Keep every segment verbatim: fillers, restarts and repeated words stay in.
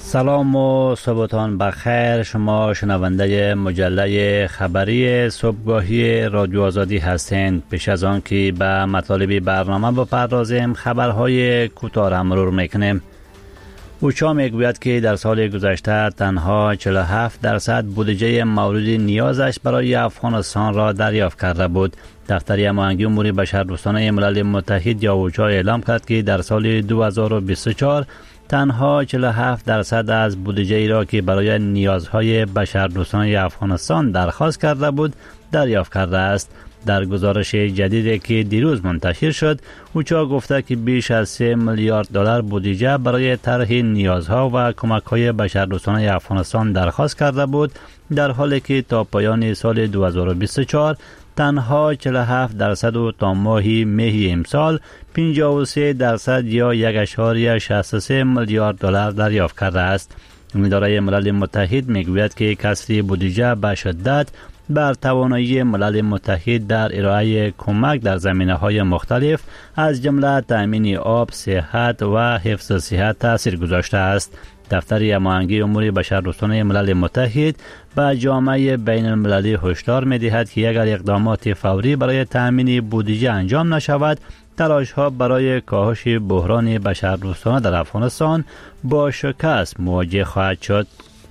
سلام و صبحتان بخیر. شما شنونده مجله خبری صبحگاهی رادیو آزادی هستند. پیش از آن که به مطالب برنامه بپردازیم خبرهای کوتاه را مرور میکنیم. اوچا میگوید که در سال گذشته تنها چهل و هفت درصد بودجه مورد نیازش برای افغانستان را دریافت کرده بود. دفتر هماهنگی امور بشردوستانه ملل متحد یا اوچا اعلام کرد که در سال دو هزار و بیست و چهار تنها چهل و هفت درصد از بودجه ای را که برای نیازهای بشردوستانه افغانستان درخواست کرده بود دریافت کرده است. در گزارش جدیدی که دیروز منتشر شد، اوچا گفته که بیش از سه میلیارد دلار بودجه برای طرح نیازها و کمک‌های بشردوستانه افغانستان درخواست کرده بود، در حالی که تا پایان سال دو هزار و بیست و چهار تنها چهل و هفت درصد و تا ماه می امسال پنجاه و سه درصد یا یک اشاری شصت و سه میلیارد دلار دریافت کرده است. اداره ملل متحد میگوید که کسری بودجه به شدت بر توانایی ملل متحد در ارائه کمک در زمینه‌های مختلف از جمله تأمین آب، صحت و حفظ صحت تاثیر گذاشته است. دفتر هماهنگی امور بشردوستانه ملل متحد به جامعه بین المللی هشدار می‌دهد که اگر اقدامات فوری برای تأمین بودجه انجام نشود، تلاش‌ها برای کاهش بحران بشردوستانه در افغانستان با شکست مواجه خواهد شد.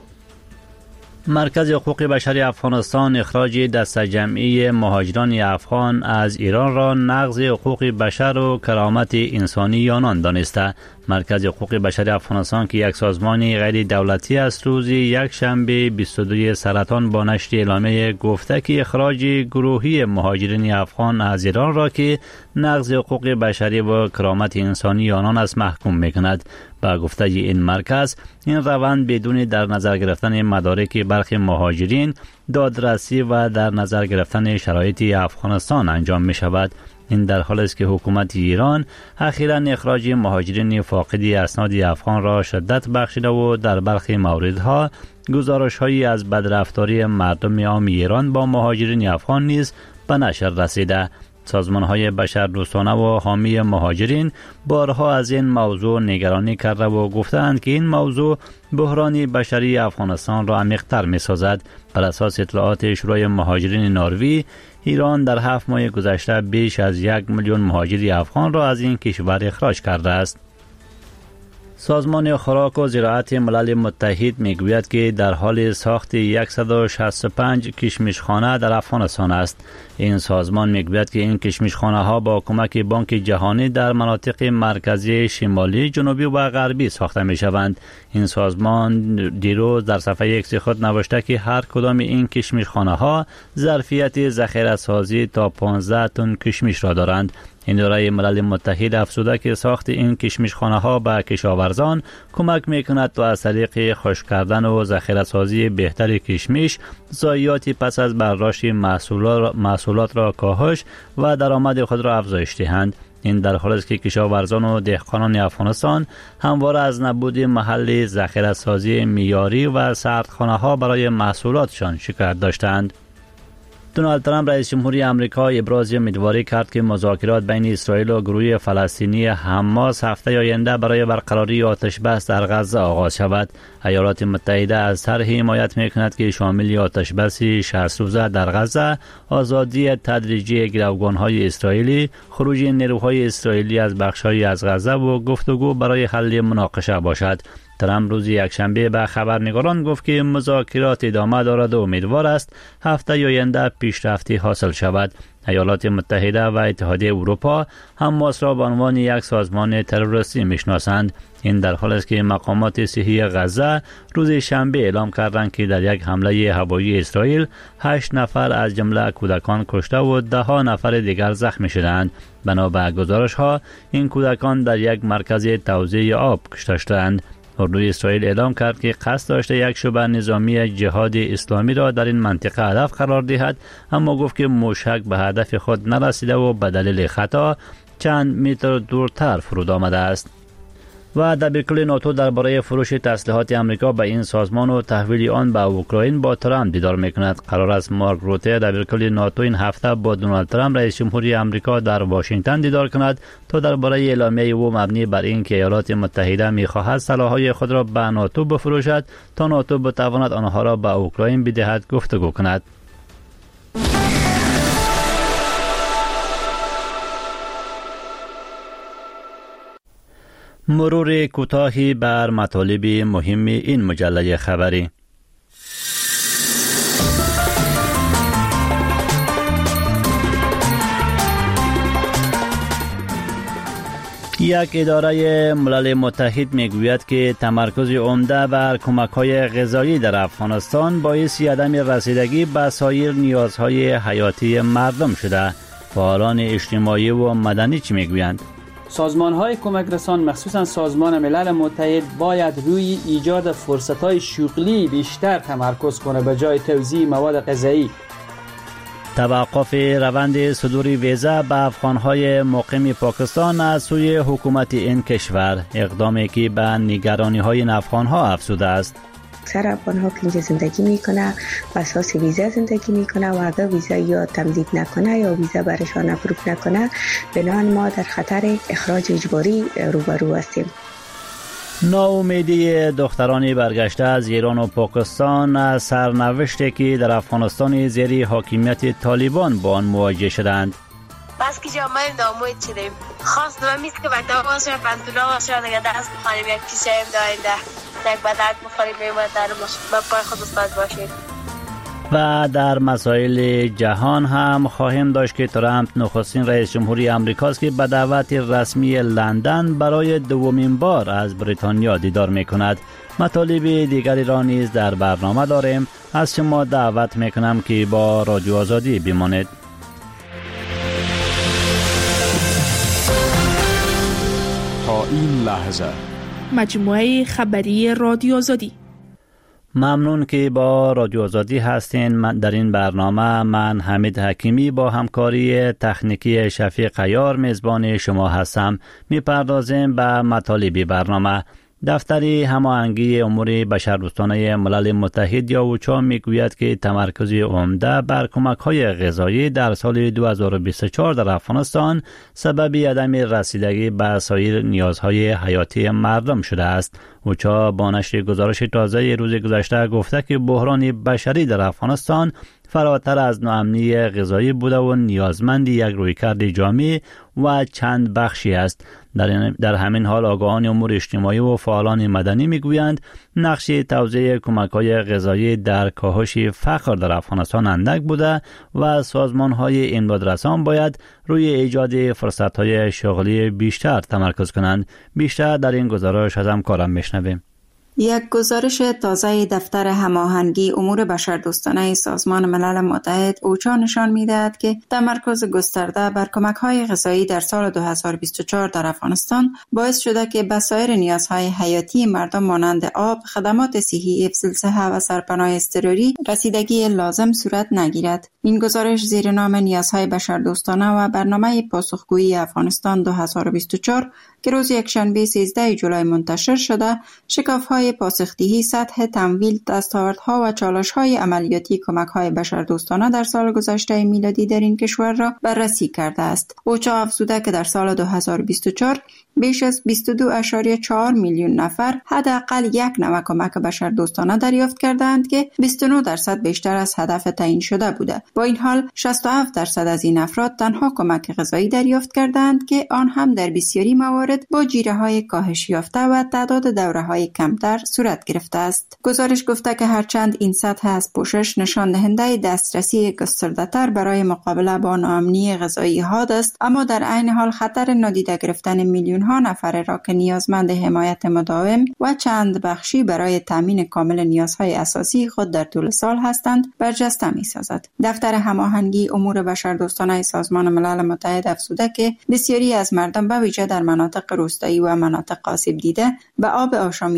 مرکز حقوق بشری افغانستان اخراج دسته جمعی مهاجران افغان از ایران را نقض حقوق بشر و کرامت انسانی آنان دانسته. مرکز حقوق بشری افغانستان که یک سازمان غیر دولتی است، روز یک شنبه بیست و دو سرطان با نشر اعلامیه گفته که اخراج گروهی مهاجرین افغان از ایران را که نقض حقوق بشری و کرامت انسانی آنان است محکوم میکند. با گفته این مرکز، این روند بدون در نظر گرفتن مدارک برخی مهاجرین، دادرسی و در نظر گرفتن شرایط افغانستان انجام می شود. این در حالی است که حکومت ایران اخیراً اخراج مهاجرین فاقد اسناد افغان را شدت بخشیده و در برخی موردها گزارش‌هایی از بدرفتاری مردم عام ایران با مهاجرین افغان نیز به نشر رسیده. سازمان‌های بشردوستانه و حامی مهاجرین بارها از این موضوع نگرانی کرده و گفتند که این موضوع بحران بشری افغانستان را عمیق‌تر می‌سازد. بر اساس اطلاعات شورای مهاجرین نروژ، ایران در هفت ماه گذشته بیش از یک میلیون مهاجر افغان را از این کشور اخراج کرده است. سازمان خوراک و زراعت ملل متحد میگوید که در حال ساخت صد و شصت و پنج کشمشخانه در افغانستان است. این سازمان میگوید که این کشمشخانه ها با کمک بانک جهانی در مناطق مرکزی، شمالی، جنوبی و غربی ساخته می شوند. این سازمان دیروز در صفحه ایکس خود نوشته که هر کدام این کشمشخانه ها ظرفیت ذخیره سازی تا پانزده تن کشمش را دارند. اداره ملل متحد افزوده که ساخت این کشمشخانه ها به کشاورزان کمک میکند تا از طریق خشک کردن و ذخیره سازی بهتر کشمش، ضایعات پس از برداشت محصولات, محصولات را کاهش و درآمد خود را افزایش دهند. این در حالی است که کشاورزان و دهقانان افغانستان همواره از نبود محل ذخیره سازی معیاری و سردخانه ها برای محصولاتشان شکایت داشتند. دونالد ترامپ رئیس جمهوری آمریکا ابراز امیدواری کرد که مذاکرات بین اسرائیل و گروه فلسطینی حماس هفته آینده برای برقراری آتش بس در غزه آغاز شود. ایالات متحده از طرحی حمایت میکند که شامل آتش بس شصت روزه در غزه، آزادی تدریجی گروگان‌های اسرائیلی، خروج نیروهای اسرائیلی از بخش‌های از غزه و گفتگو برای حل مناقشه باشد. ترامپ روز یکشنبه به خبرنگاران گفت که مذاکرات ادامه دارد و امیدوار است هفته آینده پیشرفتی حاصل شود. ایالات متحده و اتحادیه اروپا حماس را به عنوان یک سازمان تروریستی میشناسند. این در حالی است که مقامات صحی غزه روز شنبه اعلام کردند که در یک حمله هوایی اسرائیل هشت نفر از جمله کودکان کشته و ده ها نفر دیگر زخمی شدند. بنا به گزارش‌ها این کودکان در یک مرکز توزیع آب کشته شدند. اردوی اسرائیل اعلام کرد که قصد داشته یک شبه نظامی جهاد اسلامی را در این منطقه هدف قرار دهد، اما گفت که موشک به هدف خود نرسیده و به دلیل خطا چند متر دورتر فرود آمده است. و دبیرکل ناتو درباره فروش تسلیحات آمریکا به این سازمان و تحویل آن به اوکراین با ترامپ دیدار میکند. قرار است مارک روته دبیرکل ناتو این هفته با دونالد ترامپ رئیس جمهوری آمریکا در واشنگتن دیدار کند تا درباره اعلامیه او مبنی بر اینکه ایالات متحده می‌خواهد سلاح‌های خود را به ناتو بفروشد تا ناتو بتواند آنها را به اوکراین بدهد گفتگو کند. مرور کوتاهی بر مطالب مهم این مجله خبری. یک اداره ملل متحد میگوید که تمرکز عمده بر کمک‌های غذایی در افغانستان باعث عدم رسیدگی به سایر نیازهای حیاتی مردم شده. فعالان اجتماعی و مدنی چی میگویند؟ سازمان‌های کمک رسان مخصوصا سازمان ملل متحد باید روی ایجاد فرصت‌های شغلی بیشتر تمرکز کنه به جای توزیع مواد غذایی. توقف روند صدور ویزا به افغان‌های مقیم پاکستان از سوی حکومت این کشور، اقدامی که به نگرانی‌های افغان‌ها افزوده است. اکثر افغان‌ها که اینجا زندگی میکنه و اساس ویزا زندگی میکنه و اگر ویزا یا تمدید نکنه یا ویزا برشان اپروو نکنه بنابراین ما در خطر اخراج اجباری روبرو هستیم. ناامیدی دختران برگشته از ایران و پاکستان از سرنوشتی که در افغانستان زیر حاکمیت طالبان با آن مواجه شدند. بس که جامعه ناامید شدیم. خواست دو میست که بکتاب باشه پنتونا باشه دیگه دست بخوریم یک کیسه ایم داینده یک بدرد بخوریم میمونه در پای خود استاد باشیم. و در مسائل جهان هم خواهیم داشت که ترامپ نخستین رئیس جمهوری آمریکاست که به دعوت رسمی لندن برای دومین بار از بریتانیا دیدار میکند. مطالب دیگری را نیز در برنامه داریم. از شما دعوت میکنم که با رادیو آزادی بمانید. تا این لحظه مجموعه خبری رادیو آزادی. ممنون که با رادیو آزادی هستین. در این برنامه من حمید حکیمی با همکاری تکنیکی شفیق عیار میزبان شما هستم. میپردازیم به مطالب برنامه. دفتر هماهنگی امور بشردوستانه ملل متحد یا اوچا میگوید که تمرکز عمده بر کمک‌های غذایی در سال دو هزار و بیست و چهار در افغانستان سبب عدم رسیدگی به سایر نیازهای حیاتی مردم شده است. اوچا با نشر گزارش تازه روز گذشته گفته که بحران بشری در افغانستان فراتر از ناامنی غذایی بوده و نیازمند یک رویکرد جامع و چند بخشی است. در, در همین حال آگاهان امور اجتماعی و فعالان مدنی میگویند نقش توزیع کمک‌های غذایی در کاهش فقر در افغانستان اندک بوده و سازمان‌های امدادرسان باید روی ایجاد فرصت‌های شغلی بیشتر تمرکز کنند. بیشتر در این گزارش از همکارم میشنویم. یک گزارش تازه دفتر هماهنگی امور بشردوستانه سازمان ملل متحد اوچا نشان می‌دهد که تمرکز گسترده بر کمک‌های غذایی در سال دو هزار و بیست و چهار در افغانستان باعث شده که به سایر نیازهای حیاتی مردم مانند آب، خدمات صحی، حفظ الصحه و سرپناه اضطراری رسیدگی لازم صورت نگیرد. این گزارش زیر نام نیازهای بشردوستانه و برنامه پاسخگویی افغانستان دو هزار و بیست و چهار که روز یکشنبه سیزده جولای منتشر شده، شکاف‌های پاسخدهی سطح تمویل، دستاوردها و چالش‌های عملیاتی کمک‌های بشردوستانه در سال گذشته میلادی در این کشور را بررسی کرده است. اوچا افزوده که در سال دو هزار و بیست و چهار بیش از بیست و دو ممیز چهار میلیون نفر حداقل یک نوع کمک بشردوستانه دریافت کردند که بیست و نه درصد بیشتر از هدف تعیین شده بوده. با این حال شصت و هفت درصد از این افراد تنها کمک غذایی دریافت کردند که آن هم در بسیاری موارد با جیره‌های کاهش یافته و تعداد دوره‌های کمتر صورت گرفته است. گزارش گفته که هرچند این سطح از پوشش نشان دهنده دسترسی گسترده‌تر برای مقابله با ناامنی غذایی ها است، اما در عین حال خطر نادیده گرفتن میلیون ها نفر را که نیازمند حمایت مداوم و چند بخشی برای تامین کامل نیازهای اساسی خود در طول سال هستند برجسته می‌سازد. دفتر هماهنگی امور بشردوستانه سازمان ملل متحد افزوده که بسیاری از مردم به ویژه در مناطق روستایی و مناطق آسیب دیده به آب آشامیدنی از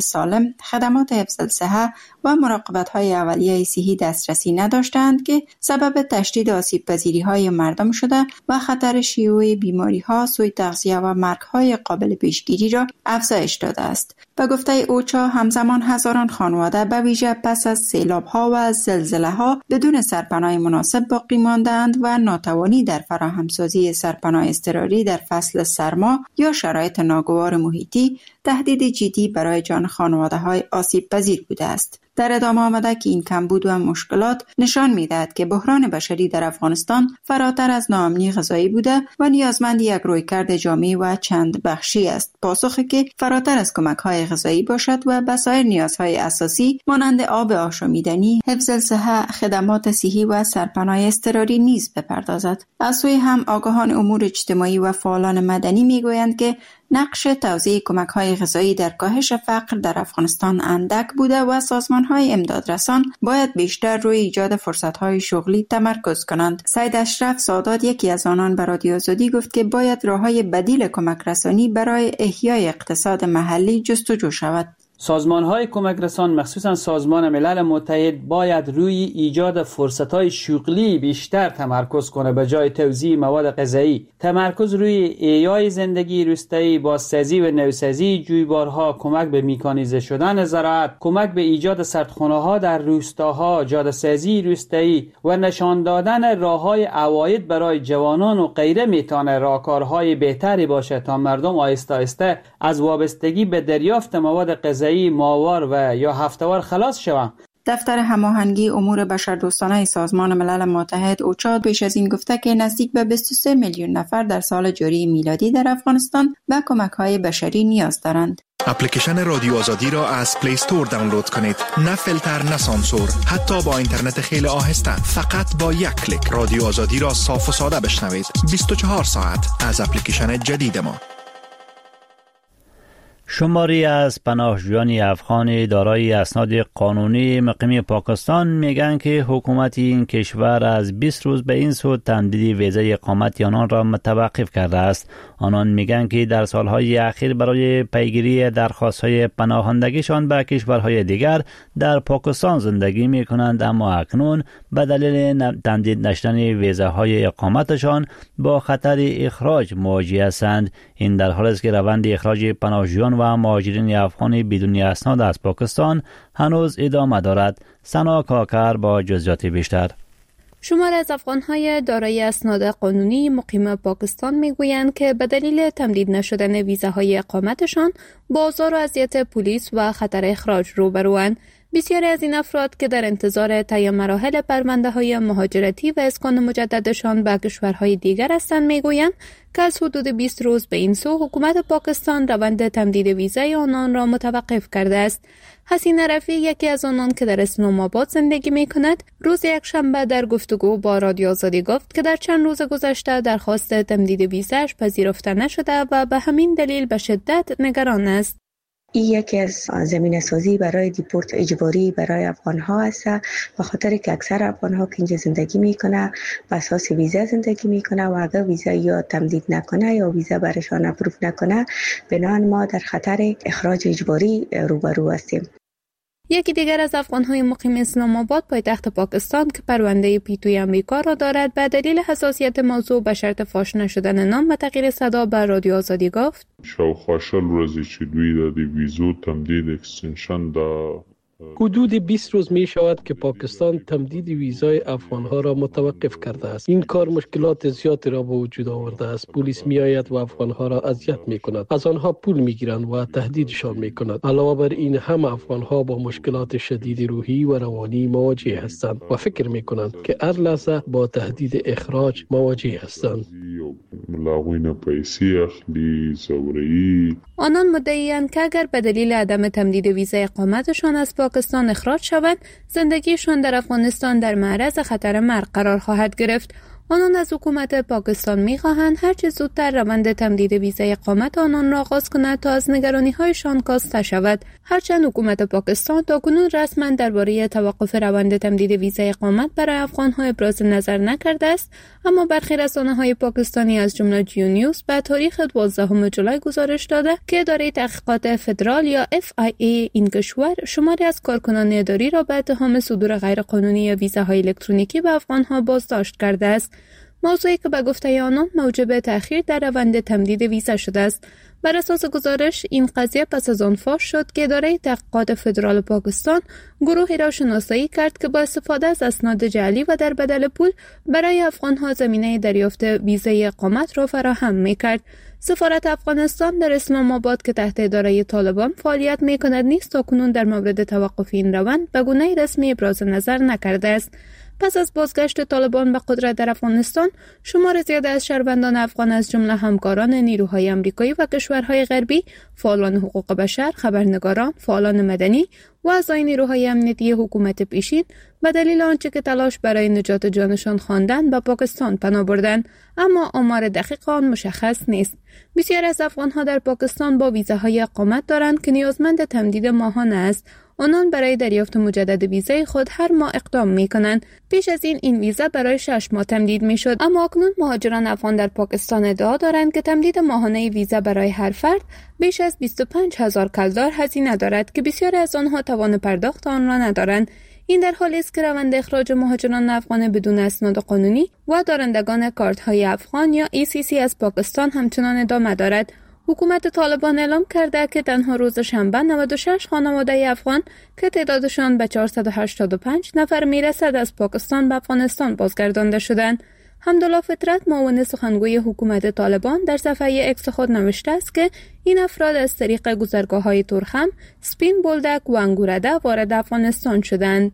سالم، خدمات حفظ الصحه و مراقبت‌های اولیه صحی دسترسی نداشتند که سبب تشدید آسیب‌پذیری‌های مردم شده و خطر شیوع بیماری‌ها، سوء تغذیه و مرگ‌های قابل پیشگیری را افزایش داده است. به گفته اوچا، همزمان هزاران خانواده به ویژه پس از سیلاب‌ها و زلزله‌ها بدون سرپناه مناسب باقی ماندند و ناتوانی در فراهمسازی سرپناه اضطراری در فصل سرما یا شرایط ناگوار محیطی تهدید جدی برای جان خانواده‌های آسیب‌پذیر بوده است. در ادامه آمده که این کمبود و مشکلات نشان می‌دهد که بحران بشری در افغانستان فراتر از ناامنی غذایی بوده و نیازمند یک رویکرد جامع و چند بخشی است، پاسخی که فراتر از کمک‌های غذایی باشد و به سایر نیازهای اساسی مانند آب آشامیدنی، حفظ الصحه، خدمات صحی و سرپناه اضطراری نیز بپردازد. از سوی هم آگاهان امور اجتماعی و فعالان مدنی می‌گویند که نقش توزیع کمک‌های غذایی در کاهش فقر در افغانستان اندک بوده و سازمان‌های امدادرسان باید بیشتر روی ایجاد فرصت‌های شغلی تمرکز کنند. سید اشرف سادات، یکی از آنان، به رادیو آزادی گفت که باید راه‌های بدیل کمک رسانی برای احیای اقتصاد محلی جستجو شود. سازمان‌های کمک رسان مخصوصاً سازمان ملل متحد باید روی ایجاد فرصت‌های شغلی بیشتر تمرکز کنه به جای توزیع مواد غذایی. تمرکز روی احیای زندگی روستایی، بازسازی و نوسازی جویبارها، کمک به میکانیزه شدن زراعت، کمک به ایجاد سردخانه‌ها در روستاها، جاده‌سازی روستایی و نشان دادن راه‌های عواید برای جوانان و غیره میتونه راهکارهای بهتری باشه تا مردم آهسته آهسته از وابستگی به دریافت مواد غذایی ماهوار و یا هفته‌وار خلاص شوند. دفتر هماهنگی امور بشردوستانه سازمان ملل متحد اوچا پیش از این گفته که نزدیک به بیست و سه میلیون نفر در سال جاری میلادی در افغانستان به کمک‌های بشری نیاز دارند. اپلیکیشن رادیو آزادی را از پلی استور دانلود کنید. نه فیلتر، نه سانسور، حتی با اینترنت خیلی آهسته. فقط با یک کلیک رادیو آزادی را صاف و ساده بشنوید. بیست و چهار ساعت از اپلیکیشن جدید ما. شماری از پناهجویان افغان دارای اسناد قانونی مقیم پاکستان میگن که حکومت این کشور از بیست روز به این سو تمدید ویزای اقامت آنان را متوقف کرده است. آنان میگن که در سالهای اخیر برای پیگیری درخواست‌های پناهندگیشان به کشورهای دیگر در پاکستان زندگی میکنند، اما اکنون به دلیل تمدید نشدن ویزاهای اقامتشان با خطر اخراج مواجه هستند. این در حالی است که روند اخراج پناهجویان و مهاجرین افغان بدون اسناد از پاکستان هنوز ادامه دارد. سنا کاکر با جزئیات بیشتر. شمار از افغان‌های دارای اسناد قانونی مقیم پاکستان میگویند که به دلیل تمدید نشدن ویزاهای اقامتشان با آزار و اذیت پلیس و خطر اخراج روبروند. بسیاری از این افراد که در انتظار طی مراحل پرونده‌های مهاجرتی و اسکان مجددشان به کشورهای دیگر هستند میگویند که از حدود بیست روز به این سو حکومت پاکستان روند تمدید ویزای آنان را متوقف کرده است. حسین رفیع، یکی از آنان که در اسلام آباد زندگی می‌کند، روز یکشنبه در گفتگو با رادیو آزادی گفت که در چند روز گذشته درخواست تمدید ویزاش پذیرفته نشده و به همین دلیل به شدت نگران است. این یکی از زمینه سازی برای دیپورت اجباری برای افغان ها است، به خاطر که اکثر افغان ها که اینجا زندگی میکنه بر اساس ویزا زندگی میکنه و اگر ویزا یا تمدید نکنه یا ویزا برشان اپروف نکنه، بنابراین ما در خطر اخراج اجباری روبرو هستیم. یکی دیگر از افغان‌های مقیم اسلام آباد پایتخت پاکستان که پرونده پیتوی امریکا را دارد به دلیل حساسیت موضوع به شرط فاش نشدن نام و تغییر صدا بر رادیو آزادی گفت شاوخوا شل ورځې چې دوی د ویزو تمدید اکستنشن دا حدود بیست روز می شود که پاکستان تمدید ویزای افغانها را متوقف کرده است. این کار مشکلات زیادی را به وجود آورده است. پلیس می آید و افغانها را اذیت می کند. از آنها پول می گیرند و تهدیدشان می کند. علاوه بر این هم افغانها با مشکلات شدید روحی و روانی مواجه هستند و فکر می کنند که هر لحظه با تهدید اخراج مواجه هستند. آنان مدعی‌اند که اگر به دلیل عدم تمدید ویزای اقامتشان از پاکستان اخراج شوند، زندگیشان در افغانستان در معرض خطر مرگ قرار خواهد گرفت. آنان از حکومت پاکستان می‌خواهند هر چه زودتر روند تمدید ویزای اقامت آنان را آغاز کند تا از نگرانی‌هایشان کاسته شود. هرچند حکومت پاکستان تاکنون رسما درباره توقف روند تمدید ویزای اقامت برای افغان‌ها ابراز نظر نکرده است، اما برخی رسانه‌های پاکستانی از جمله جیو نیوز به تاریخ دوازدهم جولای گزارش داده که اداره تحقیقات فدرال یا اف آی ای این کشور شماری از کارکنان اداری را به اتهام صدور غیرقانونی ویزاهای الکترونیکی به افغان‌ها بازداشت کرده است. موضوعی که به گفته آنان موجب تأخیر در روند تمدید ویزا شده است. بر اساس گزارش این قضیه پس از آن فاش شد که اداره تحقیقات فدرال پاکستان گروهی را شناسایی کرد که با استفاده از اسناد جعلی و در بدل پول برای افغان‌ها زمینه دریافت ویزای اقامت را فراهم می‌کرد. سفارت افغانستان در اسلام آباد که تحت اداره طالبان فعالیت می‌کند نیز تاکنون در مورد توقف این روند به گونه رسمی ابراز نظر نکرده است. پس از بازگشت طالبان به قدرت در افغانستان، شمار زیاد از شهروندان افغان از جمله همکاران نیروهای آمریکایی و کشورهای غربی، فعالان حقوق بشر، خبرنگاران، فعالان مدنی و اعضای نیروهای امنیتی حکومت پیشین به دلیل آنچه که تلاش برای نجات جانشان خواندند به پاکستان پناه بردند، اما آمار دقیق آن مشخص نیست. بسیاری از افغانها در پاکستان با ویزاهای اقامت دارند که نیازمند تمدید ماهانه است. آنان برای دریافت مجدد ویزای خود هر ماه اقدام می کنند. پیش از این این ویزا برای شش ماه تمدید می شد، اما اکنون مهاجران افغان در پاکستان ادعا دارند که تمدید ماهانه ویزا برای هر فرد بیش از بیست و پنج هزار کلدار هزینه دارد که بسیاری از آنها توان پرداخت آن را ندارند. این در حالی است که روند اخراج مهاجران افغان بدون اسناد قانونی و دارندگان کارت‌های افغان یا ای سی سی از پاکستان همچنان ادامه دارد. حکومت طالبان اعلام کرده که تنها روز شنبه نود و شش خانواده افغان که تعدادشان به چهارصد و هشتاد و پنج نفر میرسد از پاکستان به افغانستان بازگردانده شدند. حمدالله فطرت معاون سخنگوی حکومت طالبان در صفحه اکس خود نوشته است که این افراد از طریق گذرگاه‌های ترخم، سپین بولدک و انگورده وارد افغانستان شدند.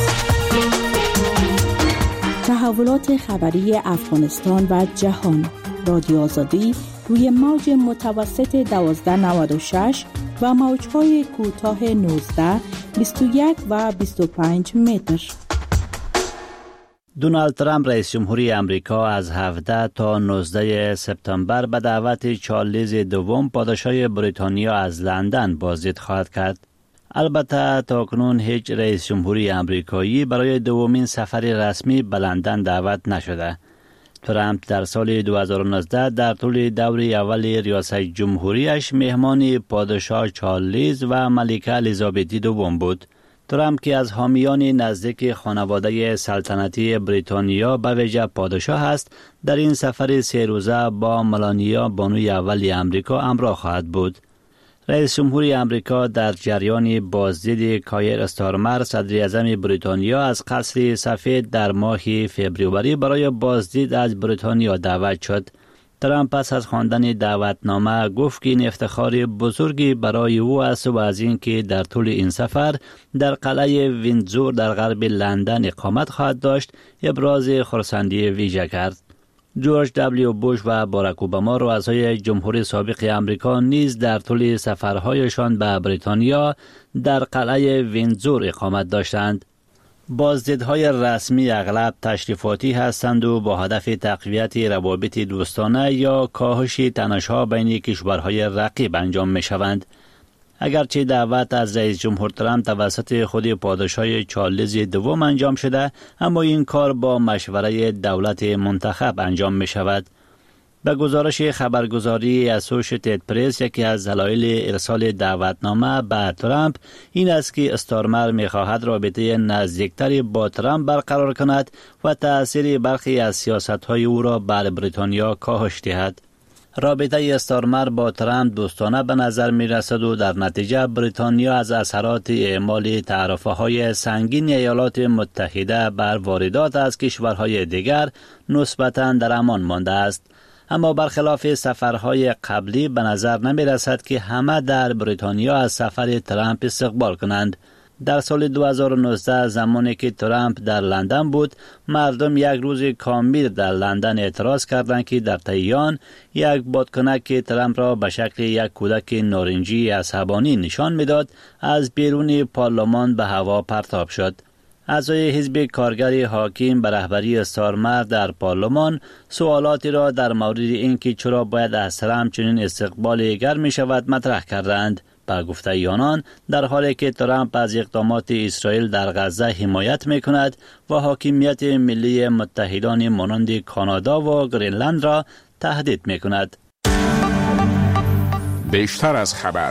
تحولات خبری افغانستان و جهان، رادیو آزادی روی موج متوسط دوازده نود و شش و موج‌های کوتاه نوزده، بیست و یک و بیست و پنج متر. دونالد ترامپ رئیس جمهوری امریکا از هفده تا نوزده سپتامبر به دعوت چارلز دوم پادشاه بریتانیا از لندن بازدید خواهد کرد. البته تاکنون هیچ رئیس جمهوری امریکایی برای دومین سفر رسمی به لندن دعوت نشده. ترامپ در سال دو هزار و نوزده در طول دور اول ریاست جمهوریش مهمان پادشاه چارلز و ملکه الیزابتی دوم بود. ترامپ که از حامیان نزدیک خانواده سلطنتی بریتانیا به ویژه پادشاه است، در این سفر سه روزه با ملانیا بانوی اول امریکا همراه خواهد بود. رئیس جمهوری امریکا در جریان بازدید کایر استارمر صدر اعظم بریتانیا از قصر سفید در ماه فوریه برای بازدید از بریتانیا دعوت شد. ترامپ پس از خواندن دعوتنامه گفت که این افتخار بزرگی برای او است و از اینکه در طول این سفر در قلعه ویندزور در غرب لندن اقامت خواهد داشت ابراز خرسندی ویژه کرد. جورج دبلیو بوش و باراک اوباما رؤسای جمهوری سابق امریکا نیز در طول سفرهایشان به بریتانیا در قلعه ویندزور اقامت داشتند. بازدیدهای رسمی اغلب تشریفاتی هستند و با هدف تقویت روابط دوستانه یا کاهش تنش‌ها بین کشورهای رقیب انجام می شوند. اگرچه دعوت از رئیس جمهور ترامپ توسط خود پادشاه چارلز دوم انجام شده، اما این کار با مشوره دولت منتخب انجام می شود. به گزارش خبرگزاری اسوشییتد پرس، یکی از دلایل ارسال دعوتنامه به ترامپ این است که استارمر می خواهد رابطه نزدیکتری با ترامپ برقرار کند و تأثیر برخی از سیاست‌های او را بر بریتانیا کاهش دهد. رابطه استارمر با ترامپ دوستانه به نظر می رسد و در نتیجه بریتانیا از اثرات اعمال تعرفه‌های سنگین ایالات متحده بر واردات از کشورهای دیگر نسبتاً در امان مانده است. اما برخلاف سفرهای قبلی به نظر نمی رسد که همه در بریتانیا از سفر ترامپ استقبال کنند. در سال دو هزار و نوزده زمانی که ترامپ در لندن بود، مردم یک روز کامل در لندن اعتراض کردند که در تهیان یک بادکنک که ترامپ را به شکل یک کودک نارنجی عصبانی نشان میداد از بیرون پارلمان به هوا پرتاب شد. اعضای حزب کارگر حاکم به رهبری سارمر در پارلمان سوالاتی را در مورد اینکه چرا باید از ترامپ چنین استقبال گرم می شود مطرح کردند. با گفته آنان در حالی که ترامپ از اقدامات اسرائیل در غزه حمایت می کند و حاکمیت ملی متحدان مانند کانادا و گرینلند را تهدید می کند. بیشتر از خبر.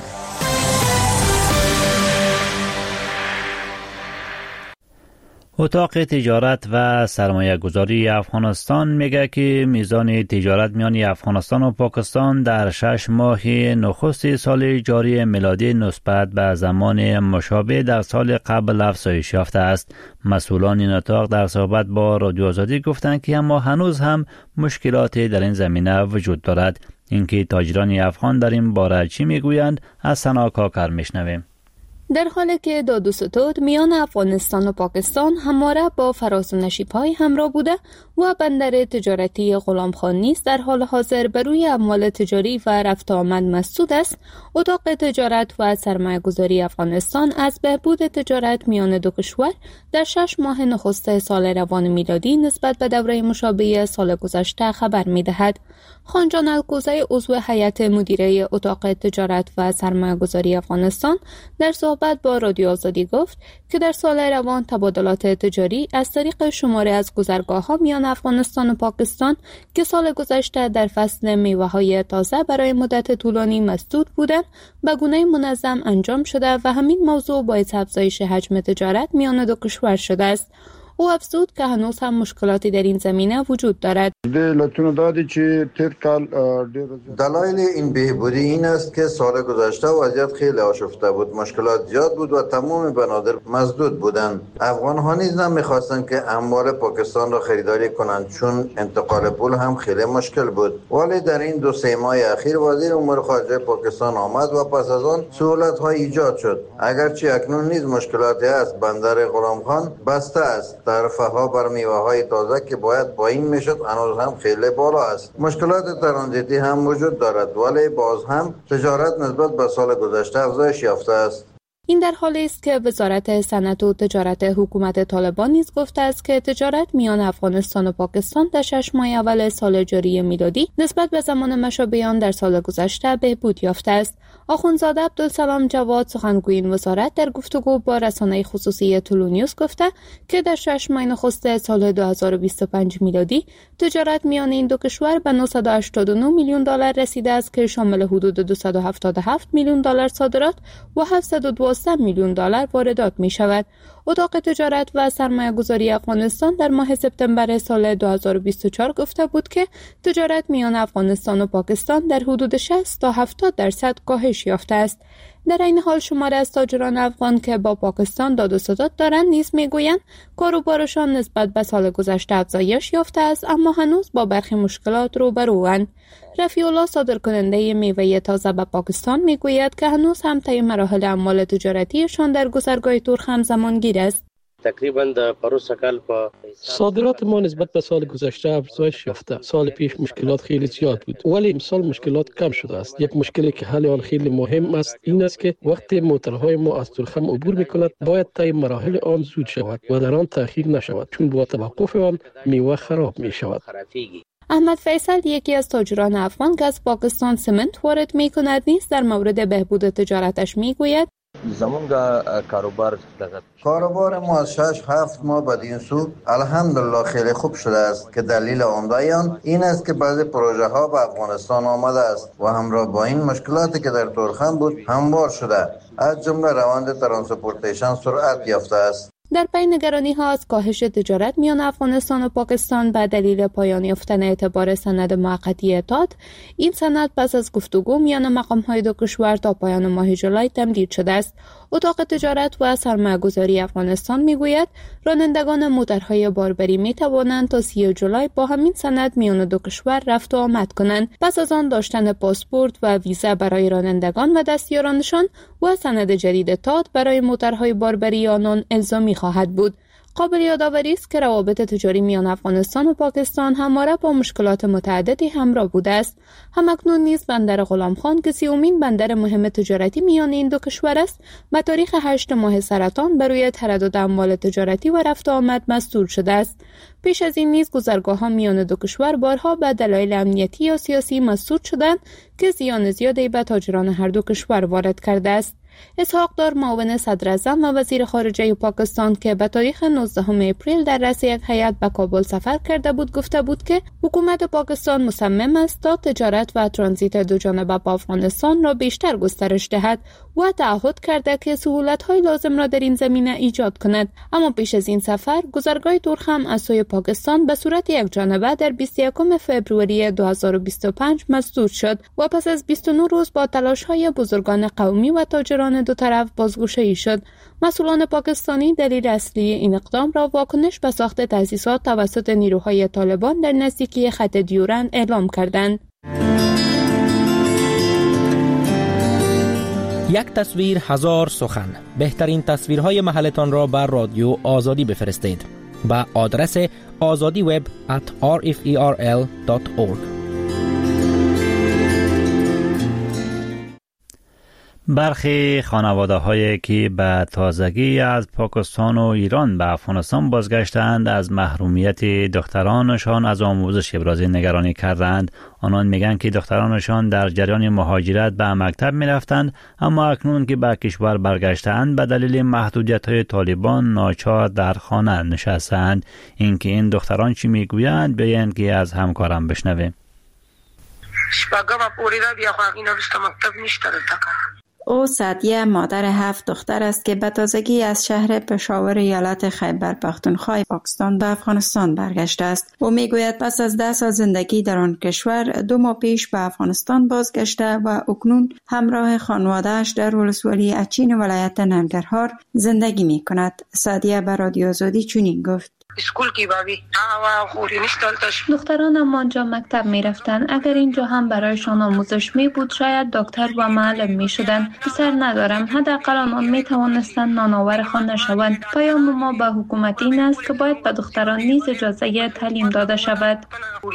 اتاق تجارت و سرمایه گذاری افغانستان میگه که میزان تجارت میان افغانستان و پاکستان در شش ماه نخست سال جاری میلادی نسبت به زمان مشابه در سال قبل افزایش یافته است. مسئولان این اتاق در صحبت با رادیو آزادی گفتند که اما هنوز هم مشکلاتی در این زمینه وجود دارد. اینکه تاجران افغان در این باره چی میگویند از ثنا کاکر میشنویم. در حالی که داد و ستد میان افغانستان و پاکستان همواره با فراز و نشیب‌های همراه بوده و بندر تجارتی غلامخان نیز در حال حاضر بر روی اموال تجاری و رفت آمد مسدود است، اتاق تجارت و سرمایه‌گذاری افغانستان از بهبود تجارت میان دو کشور در شش ماه نخست سال روان میلادی نسبت به دوره مشابه سال گذشته خبر می‌دهد. خانجان الکوزی عضو هیئت مدیره اتاق تجارت و سرمایه‌گذاری افغانستان در صحبت با رادیو آزادی گفت که در سال روان تبادلات تجاری از طریق شماری از گذرگاه‌ها میان افغانستان و پاکستان که سال گذشته در فصل میوه‌های تازه برای مدت طولانی مسدود بودند به گونه منظم انجام شده و همین موضوع باعث افزایش حجم تجارت میان دو کشور شده است. او افزود که هنوز هم مشکلاتی در این زمینه وجود دارد. دلایل این بهبودی این است که سال گذشته وضعیت خیلی آشفته بود، مشکلات زیاد بود و تمام بنادر مسدود بودند. افغان ها نیز نمیخواستند که اموال پاکستان را خریداری کنند چون انتقال پول هم خیلی مشکل بود. ولی در این دو سه ماه اخیر وزیر امور خارجه پاکستان آمد و پس از آن سهولت های ایجاد شد. اگرچه اکنون نیز مشکلاتی است، بندر غلامخان بسته است. تعرفه ها بر میوه های تازه که باید پایین میشد هنوز هم خیلی بالا است. مشکلات ترانزیتی هم وجود دارد ولی باز هم تجارت نسبت به سال گذشته افزایش یافته است. این در حالی است که وزارت صنعت و تجارت حکومت طالبان نیز گفته است که تجارت میان افغانستان و پاکستان در شش ماه اول سال جاری میلادی نسبت به زمان مشابه آن در سال گذشته بهبود یافته است. آخوندزاده عبدالسلام جواد سخنگوی این وزارت در گفتگو با رسانه خصوصی طلو نیوز گفته که در شش ماه نخست سال دو هزار و بیست و پنج میلادی تجارت میان این دو کشور به نهصد و هشتاد و نه میلیون دلار رسیده است که شامل حدود دویست و هفتاد و هفت میلیون دلار صادرات و هفتصد و دوازده میلیون دلار واردات می شود. اتاق تجارت و سرمایه‌گذاری افغانستان در ماه سپتامبر سال دو هزار و بیست و چهار گفته بود که تجارت میان افغانستان و پاکستان در حدود شصت تا هفتاد درصد کاهش یافته است. در این حال شماری از تاجران افغان که با پاکستان داد و ستد دارند نیز میگویند کاروبارشان نسبت به سال گذشته افزایش یافته است اما هنوز با برخی مشکلات روبروند. رفیع الله صادرکننده میوه تازه به پاکستان میگوید که هنوز هم طی مراحل اموال تجارتیشان در گذرگاه ترک همزمانگیر است. تقریبا در پروسکل با صادرات ما نسبت به سال گذشته افزایش یافته. سال پیش مشکلات خیلی زیاد بود ولی امسال مشکلات کم شده است. یک مشکلی که حل آن خیلی مهم است این است که وقتی موترهای ما از ترخم عبور میکند باید طی مراحل آن زود شود و در آن تأخیر نشود چون با توقف آن میوه خراب می شود. احمد فیصل یکی از تاجران افغان که از پاکستان سمنت وارد می کند نیز در مورد بهبود تجارتش می گوید زمونگا کاروبار کاروبار ما از شش هفت ماه بعد این سو الحمدلله خیلی خوب شده است که دلیل آن این است که بعضی پروژه ها به افغانستان آمده است و همراه با این مشکلاتی که در ترخم بود هموار شده، از جمله روند ترانسپورتیشن سرعت یافته است. در پی نگرانی ها از کاهش تجارت میان افغانستان و پاکستان به دلیل پایان یافتن اعتبار سند موقتی اتحاد، این سند پس از گفتگو میان مقام های دو کشور تا پایان ماه جولای تمدید شده است. اتاق تجارت و سرمایه‌گذاری افغانستان میگوید رانندگان موترهای باربری می توانند تا سی جولای با همین سند میان دو کشور رفت و آمد کنند. پس از آن داشتن پاسپورت و ویزا برای رانندگان و دستیارانشان و سند جدید اتحاد برای موترهای باربری آنان الزامی خواهد بود. قابل یادآوری است که روابط تجاری میان افغانستان و پاکستان همواره با مشکلات متعددی همراه بوده است. همکنون نیز بندر غلام خان که سیومین بندر مهم تجارتی میان این دو کشور است، به تاریخ هشت ماه سرطان بر روی تردد اموال تجارتی و رفت و آمد مسدود شده است. پیش از این نیز گذرگاه‌ها میان دو کشور بارها به دلایل امنیتی یا سیاسی مسدود شدند که زیان زیادی به تاجران هر دو کشور وارد کرده است. اسحاق دار، معاون صدر اعظم و وزیر خارجه پاکستان که به تاریخ نوزدهم اپریل در رأس یک هیئت به کابل سفر کرده بود، گفته بود که حکومت پاکستان مصمم است تا تجارت و ترانزیت دو جانبه با افغانستان را بیشتر گسترش دهد و تعهد کرده که سهولت‌های لازم را در این زمینه ایجاد کند. اما پیش از این سفر گذرگاه تورخم از سوی پاکستان به صورت یک جانبه در بیست و یکم فوریه دو هزار و بیست و پنج مسدود شد و پس از بیست و نه روز با تلاش‌های بزرگان قومی و تاجران دو طرف بازگشایی شد. مسئولان پاکستانی دلیل اصلی این اقدام را واکنش به ساخت تأسیسات توسط نیروهای طالبان در نزدیکی خط دیورند اعلام کردند. یک تصویر هزار سخن. بهترین تصویرهای محلتان را بر رادیو آزادی بفرستید با آدرس آزادی وب ات آر اف ای آر ال دات اورگ. برخی خانواده هایی که به تازگی از پاکستان و ایران به افغانستان بازگشتند از محرومیت دخترانشان از آموزش ابراز نگرانی کردند. آنان میگن که دخترانشان در جریان مهاجرت به مکتب میرفتند، اما اکنون که به کشور برگشتند به دلیل محدودیت های طالبان ناچار در خانه نشستند. اینکه این دختران چی میگویند بیاین که از همکارم بشنویم. شپږم پوری را بیا خو اینا رسته مکتب نشته دلته. او سعدیه مادر هفت دختر است که به تازگی از شهر پشاور ایالت خیبر پختونخوا پاکستان به افغانستان برگشته است. او میگوید پس از ده سال زندگی در آن کشور دو ماه پیش به افغانستان بازگشته و اکنون همراه خانواده‌اش در ولسوالی اچین ولایت ننگرهار زندگی می کند. سعدیه به رادیو آزادی چنین گفت: اسکول کی بابی آوا خوری نشتلتش. دخترانم آنجا مکتب می رفتن. اگر اینجا هم برایشان آموزش می بود شاید دکتر و معلم می شدن. پسر ندارم، حداقل آنان می توانستند نانآور خانه نشوند. پیام ما به حکومت این است که باید به دختران نیز اجازه تعلیم داده شود.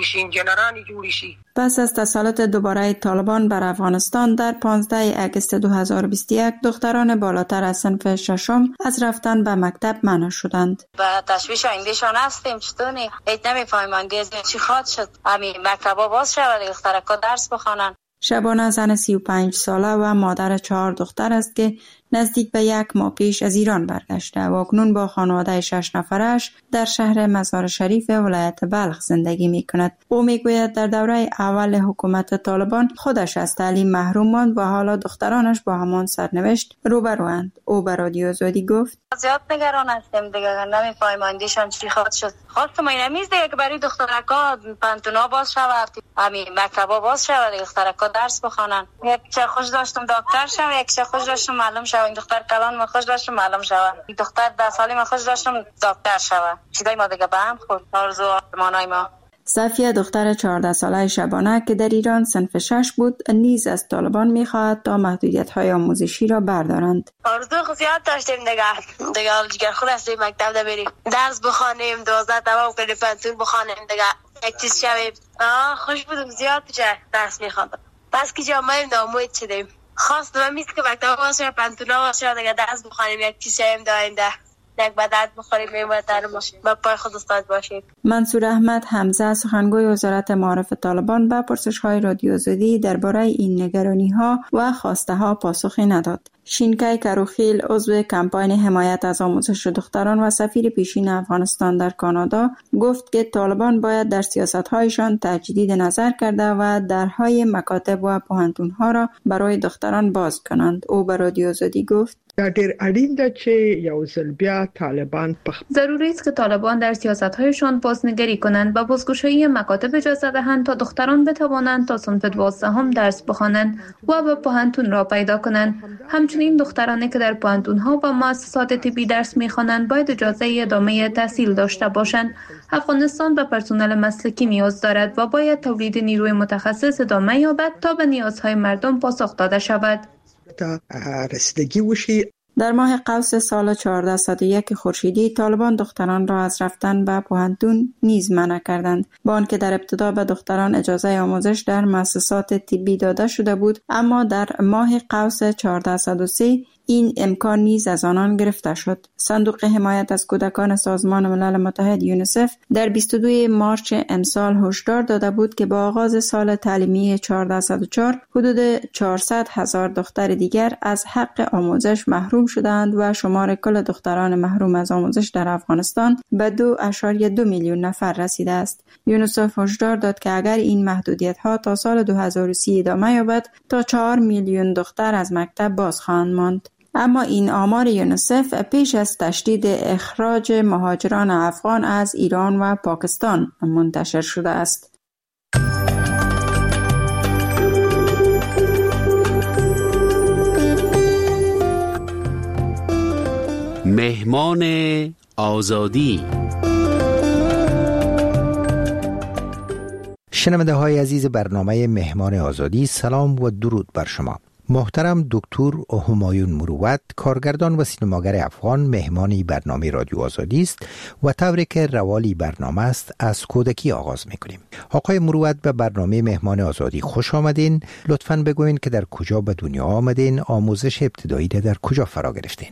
پس از تسلط دوباره طالبان بر افغانستان در پانزده آگوست دو هزار و بیست و یک دختران بالاتر از صنف ششم از رفتن به مکتب منع شدند. با تشویش ایندهشان هستیم چطوری؟ هیچ نمیفهمیم اندیز چی خواهد شد. همین مکتبا باز شود دخترکا درس بخوانند. شبانه زن سی و پنج ساله و مادر چهار دختر است که نزدیک به یک ماه پیش از ایران برگشته و اکنون با خانواده شش نفرش در شهر مزار شریف ولایت بلخ زندگی می کند. او می گوید در دوره اول حکومت طالبان خودش از تعلیم محروم ماند و حالا دخترانش با همان سرنوشت روبروند. او به رادیو آزادی گفت: زیاد نگران هستم دیگه، نمیفهمم اندیشان چی خواهد شد. خواستم این میز دیگه که برای دخترکا پانتونا باز شود، همین مکتبا باز شود، دخترکا درس بخوانن. یک چه خوش داشتم دکتر شوم، یک چه خوش داشتم معلم شوم. این دختر کلان ما خوش داشتم معلم شوم. این دختر ده سالی ما خوش داشتم دکتر شوم. چیزای ما دیگه به هم خورد. آرزو آرمانای ما. صفیه دختر چهارده ساله شبانه که در ایران صنف شش بود نیز از طالبان می‌خواهد تا محدودیت‌های آموزشی را بردارند. آرزو خصوصیات داشتیم دیگه دیگه جگر خود هستیم مکتب ده بریم درس بخوانیم دوازده تمام کنیم پنتون بخوانیم دیگه یک چیز شویم. آه خوش بودم زیاد جا درس می‌خواندم. بس که جامعه ناموید شدیم. خواست و میست که مکتب باشه پنتونا باشه دیگه درس بخوانیم یک چیز شویم داینده. یک بدرد بخوریم میمونتر باشیم با پای خود استاد باشیم. منصور احمد حمزه سخنگوی وزارت معارف طالبان به پرسش‌های رادیو آزادی درباره این نگرانی‌ها و خواسته‌ها پاسخی نداد. شینکای کروخیل عضو کمپاین حمایت از آموزش دختران و سفیر پیشین افغانستان در کانادا گفت که طالبان باید در سیاست‌هایشان تجدید نظر کرده و درهای مکاتب و پوهنتون‌ها را برای دختران باز کنند. او به رادیو آزادی گفت: دا ډېر اړین ده چې یو ځل بیا طالبان په ضروری است که طالبان در سیاست‌هایشان بازنگری کنند و بازگشایی مکاتب اجازه دهند تا دختران بتوانند تا صنف دوازدهم درس بخوانند و به پوهنتون را پیدا کنند. همچنین دخترانی که در پوهنتون‌ها و مؤسسات طبی درس می‌خوانند باید اجازه ادامه تحصیل داشته باشند. افغانستان به پرسنل مسلکی نیاز دارد و باید تولید نیروی متخصص ادامه یابد تا به نیازهای مردم پاسخ داده شود. رسیدگی وشي. در ماه قوس سال چهارصد و یک خورشیدی طالبان دختران را از رفتن به پوهنتون نیز منع کردند. با آنکه در ابتدا به دختران اجازه آموزش در مؤسسات طبی داده شده بود، اما در ماه قوس چهارصد و سه این امکان نیز از آنان گرفته شد. صندوق حمایت از کودکان سازمان ملل متحد یونیسف در بیست و دو مارس امسال هشدار داده بود که با آغاز سال تعلیمی چهارصد و چهار حدود چهارصد هزار دختر دیگر از حق آموزش محروم شدند و شمار کل دختران محروم از آموزش در افغانستان به دو ممیز دو میلیون نفر رسیده است. یونیسف هشدار داد که اگر این محدودیت ها تا سال دو هزار و سی ادامه یابد تا چهار میلیون دختر از مکتب باز خواهند ماند. اما این آمار یونیسف پیش از تشدید اخراج مهاجران افغان از ایران و پاکستان منتشر شده است. مهمان آزادی. شنونده های عزیز برنامه مهمان آزادی، سلام و درود بر شما. محترم دکتر همایون مروت، کارگردان و سینماگر افغان، مهمانی برنامه رادیو آزادی است و طوری که روالی برنامه است از کودکی آغاز میکنیم. آقای مروت، به برنامه مهمان آزادی خوش آمدین. لطفاً بگوین که در کجا به دنیا آمدین، آموزش ابتدایی در کجا فرا گرفتین؟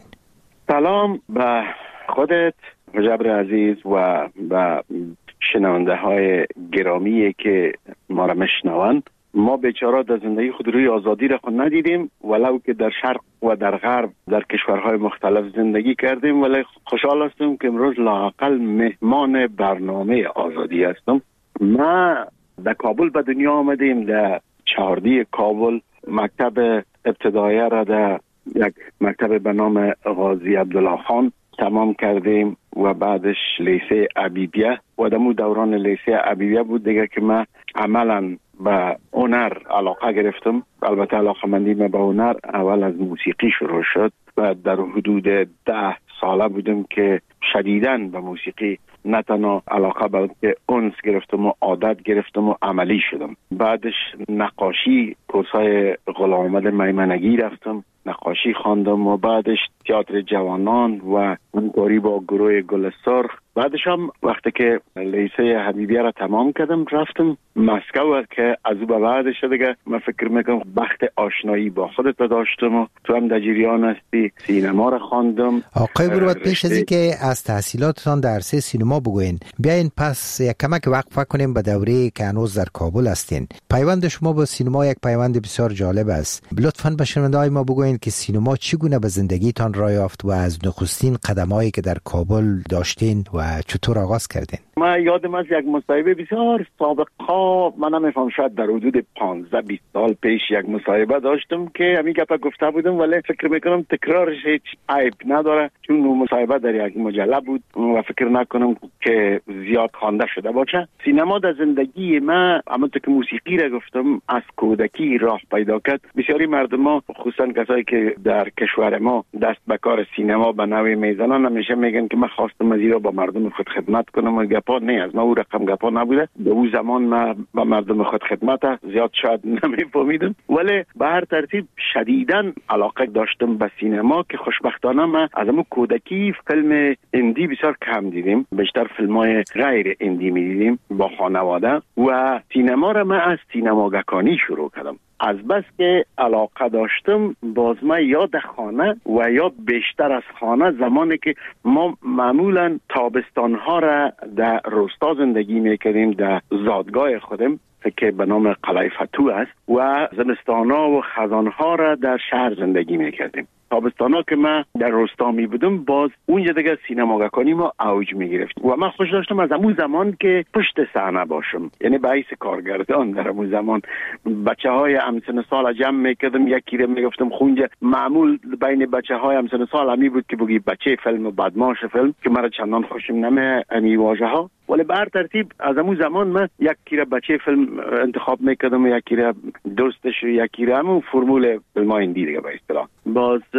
سلام به خودت مجبر عزیز و به شنونده های گرامی که ما را میشنوند. ما بیچاره در زندگی خود روی آزادی را خود ندیدیم، ولو که در شرق و در غرب در کشورهای مختلف زندگی کردیم، ولی خوشحال هستم که امروز لااقل مهمان برنامه آزادی هستم. ما در کابل به دنیا آمدیم، در چهاردی کابل مکتب ابتدایی را در یک مکتب به نام غازی عبدالله خان تمام کردیم و بعدش لیسه عبیدیه و در دوران لیسه عبیدیه بود دیگه که من عملاً به هنر علاقه گرفتم. البته علاقه مندی من به هنر اول از موسیقی شروع شد و در حدود ده ساله بودم که شدیداً به موسیقی نه تنها علاقه بلکه انس گرفتم و عادت گرفتم و عملی شدم. بعدش نقاشی، کورسای غلام محمد میمنگی رفتم، نقاشی خواندم و بعدش تئاتر جوانان و همکاری با گروه گل سرخ. بعدش هم وقتی که لیسه حبیبیه را تمام کردم رفتم مسکو که از او به بعدش دیگه من فکر میکنم بخت آشنایی با خودت داشتم و تو هم در جریان هستی. سینما را خواندم. آقای مروت، پیش از اینکه از تحصیلاتتان در عرصه سینما بگوین، بیاین پس یک کمک وقفه کنیم به دوره که هنوز در کابل هستین. پیوند شما با سینما یک پیوند بسیار جالب است. لطفاً به شنونده‌های ما بگوین که سینما چگونه به زندگیتان راه یافت و از نخستین قدمایی که در کابل داشتین و چطور آغاز کردین؟ من یادم از یک مصاحبه بسیار سابقا، من نمیفهم شاید در حدود پانزده بیست سال پیش یک مصاحبه داشتم که همین گپا گفته بودم، ولی فکر میکنم تکرارش هیچ عیب نداره چون مصاحبه در یک مجله بود و فکر نکنم که زیاد خوانده شده باشه. سینما در زندگی من، همونطور که موسیقی را گفتم، از کودکی راه پیدا کرد. بسیاری مردم ها، خصوصا کسایی که در کشور ما دست به کار سینما به نوعی میزنن، همیشه میگن که من خواستم از ایرا با مردم خود خدمت کنم و گپا نه از ما او رقم گپا نبوده. به اون زمان من با مردم خود خدمت زیاد شاید نمیفهمیدم، ولی به هر ترتیب شدیداً علاقه داشتم به سینما که خوشبختانه من از همون کودکی فیلم هندی بسیار کم دیدیم، بیشتر فیلم‌های غیر هندی می‌دیدیم با خانواده و سینما را من از سینماگکانی شروع کردم. از بس که علاقه داشتم، باز ما یا در خانه و یا بیشتر از خانه، زمانی که ما معمولا تابستانها را در روستا زندگی میکردیم، در زادگاه خودم که به نام قلعه فتوح است، و زمستانها و خزانها را در شهر زندگی میکردیم. تابستانا که من در روستا می بودم، باز اونجا دیگه سینماگکانی ما اوج می گرفت و من خوش داشتم از همون زمان که پشت صحنه باشم، یعنی به حیث کارگردان. در همون زمان بچه های همسن سال جمع می کردم، یکی رو می گفتم خونجا. معمول بین بچه های همسن سال همی بود که بگی بچه فیلم و بدماش فیلم که مرا چندان خوشم نمی امی واژه ها، ولی به هر ترتیب از همون زمان من یکی رو بچه فیلم انتخاب می کردم و یکی رو دوستش و یکی رو همون فرمول فیلم های هندی دیگه به اصطلاح. باز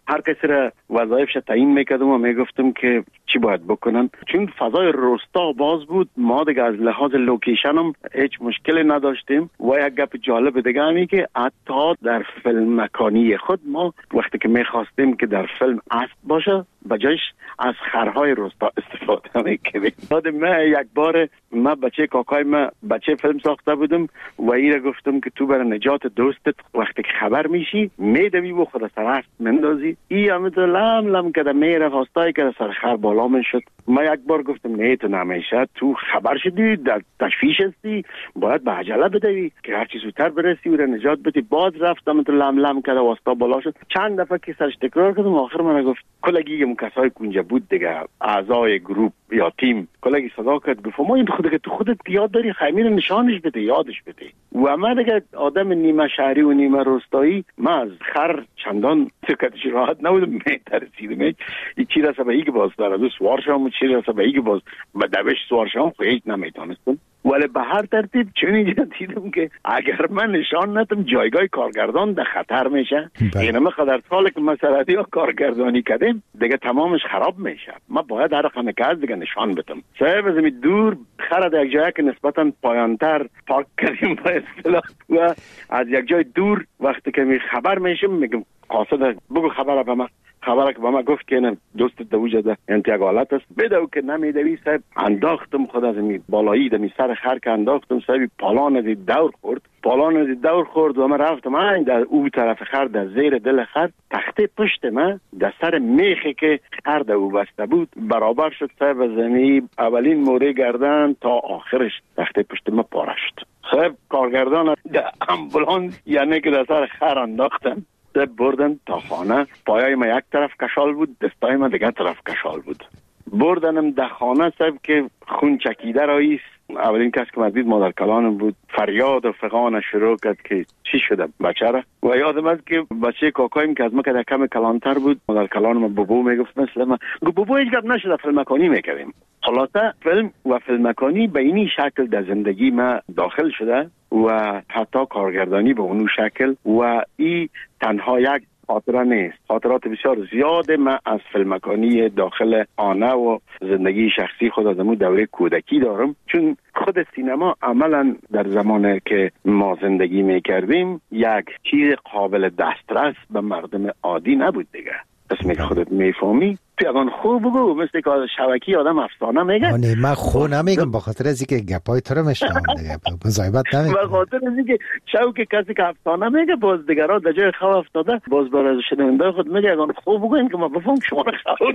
هر کسی را وظایفش تعیین میکردم و میگفتم که چی باید بکنن. چون فضای روستا باز بود، ما دیگه از لحاظ لوکیشن هم هیچ مشکلی نداشتیم. و یک گپ جالب دیگه همی که حتی در فیلم مکانی خود ما وقتی که میخواستیم که در فیلم اسب باشه بجایش از خرهای روستا استفاده میکردیم. یادم من یک بار من بچه کاکای من بچه فیلم ساخته بودم و ایره گفتم که تو برای نجات دوستت وقتی که خبر میشی میدوی و خود سر اسب مندازی. ای همه تو لم لم کده میره خواستای که سر خر بالا میشد. من یک بار گفتم نه تو نمیشه، تو خبر شدی در تشویش هستی، باید به عجله بدوی که هر چی زودتر برسی و نجات بدی. باز رفتم تو لم لم کده واسطا بالا شد. چند دفعه که سرش تکرار کردم آخر من گفت کلگی اون کسای کنجا بود دیگه اعضای گروپ یا تیم کلگی صدا کرد گفت ما این خودت تو خودت یاد داری خیمین نشانش بده یادش بده. و من دیگه آدم نیمه شهری و نیمه روستایی من از خر چندان سکتش راحت نبودم میترسیدم. این چی رسه به ایگ باز داره دو سوار شام چی رسه به ایگ باز به دوش سوار شام خیلی نمیتونستم. ولی به هر ترتیب چون اینجا دیدم که اگر من نشان ندم جایگاه کارگردان در خطر میشه. یعنی ما قدر سال که مسئله ها کارگردانی کردیم دیگه تمامش خراب میشه. ما باید هر رقم که از دیگه نشان بدم. صاحب از دور خرد یک جایی که نسبتا پایانتر پارک کردیم با اصطلاح و از یک جای دور وقتی که می خبر میشم میگم قاصد بگو خبر به من. خبره که با ما گفت که نه دوست دوجه ده انتیاگ حالت است بدو که نمیدوی صاحب انداختم خود از می بالایی دمی سر خر که انداختم صاحب پالان از دور خورد پالان از دور خورد و من رفتم من در او طرف خر در زیر دل خر تخته پشت من در سر میخی که خر در او بسته بود برابر شد صاحب زمین اولین موره گردن تا آخرش تخته پشت من پاره شد. صاحب کارگردان در امبولانس یعنی که در سر خر انداختن بردن تا خانه. پایای ما یک طرف کشال بود دستای ما دیگه طرف کشال بود. بردنم در خانه صاحب که خون چکیده راییست. اولین کس که من دید مادر کلانم بود. فریاد و فغان شروع کرد که چی شده بچه را. و یادم است که بچه کاکایم که از ما که کم کلانتر بود مادر کلانم بابو میگفت مثل ما گفت بابو هیچ گپ نشده فیلم مکانی میکردیم. خلاصه فیلم و فیلم مکانی به اینی شکل در زندگی ما داخل شده و حتی کارگردانی به اونو شکل و ای تنها یک خاطره نیست. خاطرات بسیار زیاده من از فیلمکانی داخل آنه و زندگی شخصی خود از امون دوره کودکی دارم. چون خود سینما عملا در زمانی که ما زندگی میکردیم یک چیز قابل دسترس به مردم عادی نبود دیگه. اسمی که خودت میفهمی تو اگان خوب بگو مثل که شبکی آدم افسانه میگه. نه من خو نمیگم به خاطر از اینکه گپای تو رو میشنم دیگه مزایبت نمیگم. به خاطر از اینکه شوک کسی که افسانه میگه باز دیگران در جای خو افتاده باز برای شنونده خود میگه اگان خوب بگو این که ما بفهم شما رو خو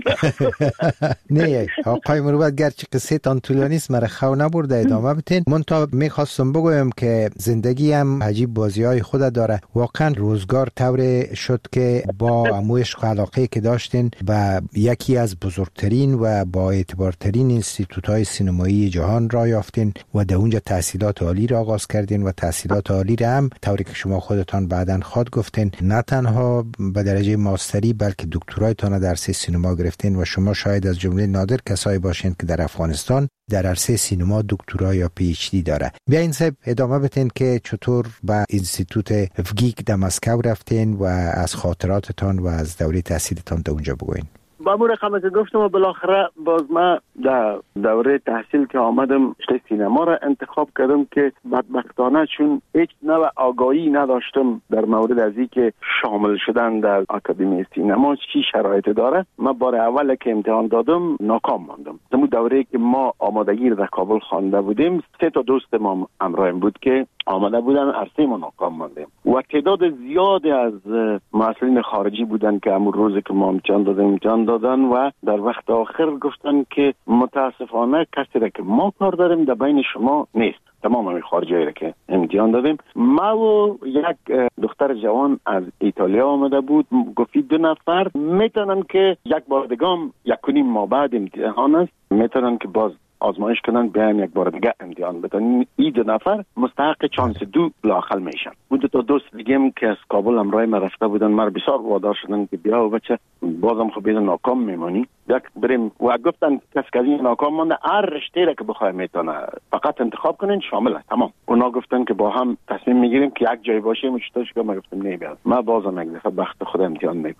نه آقای مروت گرچه قصه تان طولانی است مرا خو نبرده ادامه بتین. من تا میخواستم بگویم که زندگی هم عجیب بازی های خود داره. واقعا روزگار طور شد که با عموش علاقه که داشتین و یکی از بزرگترین و با اعتبارترین انستیتوت‌های سینمایی جهان را یافتین و در اونجا تحصیلات عالی را آغاز کردین و تحصیلات عالی را هم طوری که شما خودتان بعداً خود گفتین نه تنها به درجه ماستری بلکه دکترایتان در عرصه سینما گرفتین و شما شاید از جمله نادر کسایی باشین که در افغانستان در عرصه سینما دکترا یا پی اچ دی داره. بیاین صاحب ادامه بتین که چطور به انستیتوت افگیک در مسکو رفتین و از خاطراتتان و از دوره تحصیلتان در اونجا بگوین. با مو رقم که گفتم و بالاخره باز ما در دوره تحصیل که آمدم رشته سینما را انتخاب کردم که بدبختانه چون هیچ نوع آگاهی نداشتم در مورد از این که شامل شدن در آکادمی سینما چی شرایط داره. من بار اول که امتحان دادم ناکام ماندم. در دوره که ما آمادگی در کابل خوانده بودیم سه تا دوست ما همراهم بود که آمده بودن عرصه ما ناکام ماندیم و تعداد زیادی از مسئولین خارجی بودن که همون روزی که ما امتحان دادیم امتحان دادن و در وقت آخر گفتن که متاسفانه کسی را که ما کار داریم در بین شما نیست. تمام همین خارجی را که امتحان دادیم ما و یک دختر جوان از ایتالیا آمده بود گفتی دو نفر میتونن که یک بار دیگام یک کنیم ما بعد امتحان است میتونن که باز آزمایش کنن بیان یک بار دیگه امتحان بدن. این دو نفر مستحق چانس دو لااقل میشن. بود تا دوست دیگه که از کابل همراه ما رفته بودن مر بسیار وادار شدن که بیا و بچه بازم خب بیدن ناکام میمونی یک بریم و گفتن کس که از این ناکام مانده هر رشته را که بخواه میتونه فقط انتخاب کنین شامل است تمام. اونا گفتن که با هم تصمیم میگیریم که یک جای باشیم چطورش که ما گفتم نه بیاد ما بازم یک دفعه بخت خود امتحان میکنم.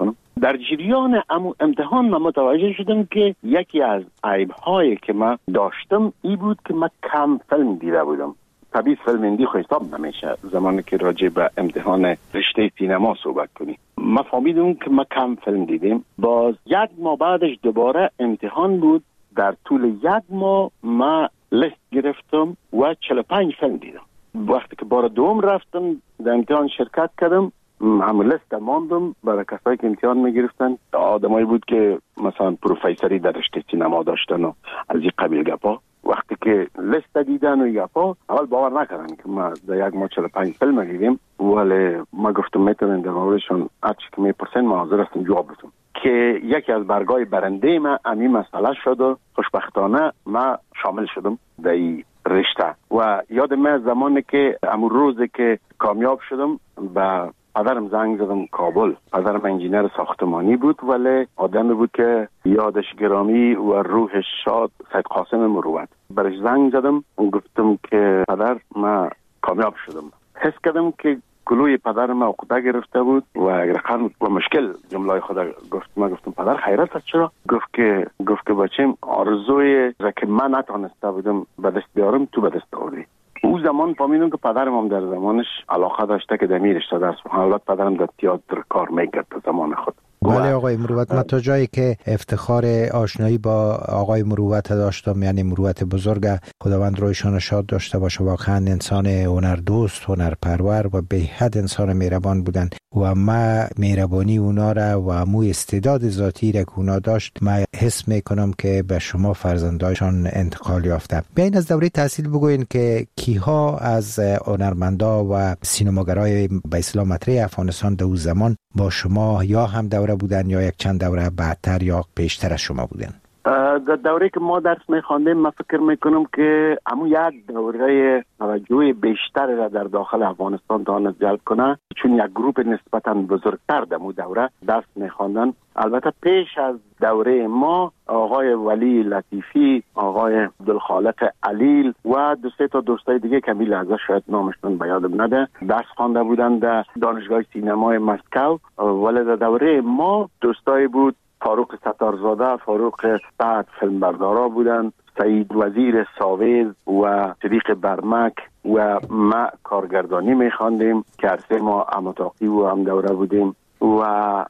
در جریان امتحان من متوجه شدم که یکی از عیب‌هایی که من داشتم این بود که من کم فیلم دیده بودم. طبیعی فیلم هندی خو حساب نمیشه زمانی که راجع به امتحان رشته سینما صحبت کنی. من فهمیدم که من کم فیلم دیدم. باز یک ماه بعدش دوباره امتحان بود. در طول یک ماه من لیست گرفتم و چهل و پنج فیلم دیدم. وقتی که بار دوم رفتم در امتحان شرکت کردم، همون لیست ماندم برای کسایی که امتحان میگرفتن. آدمایی بود که مثلا پروفیسوری در رشته سینما داشتن و از این قبیل گپا. وقتی که لیست دیدن و گپا اول باور نکردن که ما در یک ماه چهل و پنج فیلم دیدیم، ولی ما گفتم میتونن در موردشون هر چی که میپرسن ما حاضر هستیم جواب بدم. که یکی از برگای برنده ما همین مسئله شد و خوشبختانه ما شامل شدم در این رشته. و یاد من زمانی که امون روزی که کامیاب شدم به پدرم زنگ زدم کابل. پدرم انجینر ساختمانی بود ولی آدمی بود که یادش گرامی و روحش شاد، سید قاسم مروت. برش زنگ زدم و گفتم که پدر ما کامیاب شدم. حس کردم که گلوی پدرم عقده گرفته بود و اگر و مشکل جمله خدا گفت. ما گفتم پدر خیرت است چرا؟ گفت که گفت که بچم آرزوی را که من نتونسته بودم به دست بیارم تو به دست آوردی. او زمان فهمیدم که پدرم هم در زمانش علاقه داشته که در رشته درس بخونه. البته پدرم در تئاتر کار میکرد در زمان خود. بله آقای مروت، من تا جایی که افتخار آشنایی با آقای مروت داشتم، یعنی مروت بزرگ، خداوند رویشان شاد داشته باشه، واقعا انسان هنردوست، هنرپرور و به حد انسان مهربان بودن و ما مهربانی اونا را و امو استعداد ذاتی را که اونا داشت ما حس میکنم که به شما فرزندایشان انتقال یافته. بیاین از دوره تحصیل بگوین که کیها از هنرمندا و سینماگرای به اصطلاح مطرح افغانستان در اون زمان با شما یا هم دوره بودن یا یک چند دوره بعدتر یا پیشتر از شما بودن؟ در دوره که ما درس میخواندیم من فکر میکنم که همون یک دوره توجه بیشتر را در داخل افغانستان تواند جلب کنه، چون یک گروپ نسبتا بزرگتر در اون دوره درس میخواندن. البته پیش از دوره ما آقای ولی لطیفی، آقای عبدالخالق علیل و دو سه تا دوستای دیگه که می لحظه شاید نامشون به یادم نده درس خوانده بودن در دانشگاه سینمای مسکو. ولی در دوره ما دوستای بود فاروق ستارزاده، فاروق سعد فیلمبردارا بودن، سعید وزیر ساویز و صدیق برمک و ما کارگردانی میخواندیم که عرصه ما اماتاقی و هم دوره بودیم و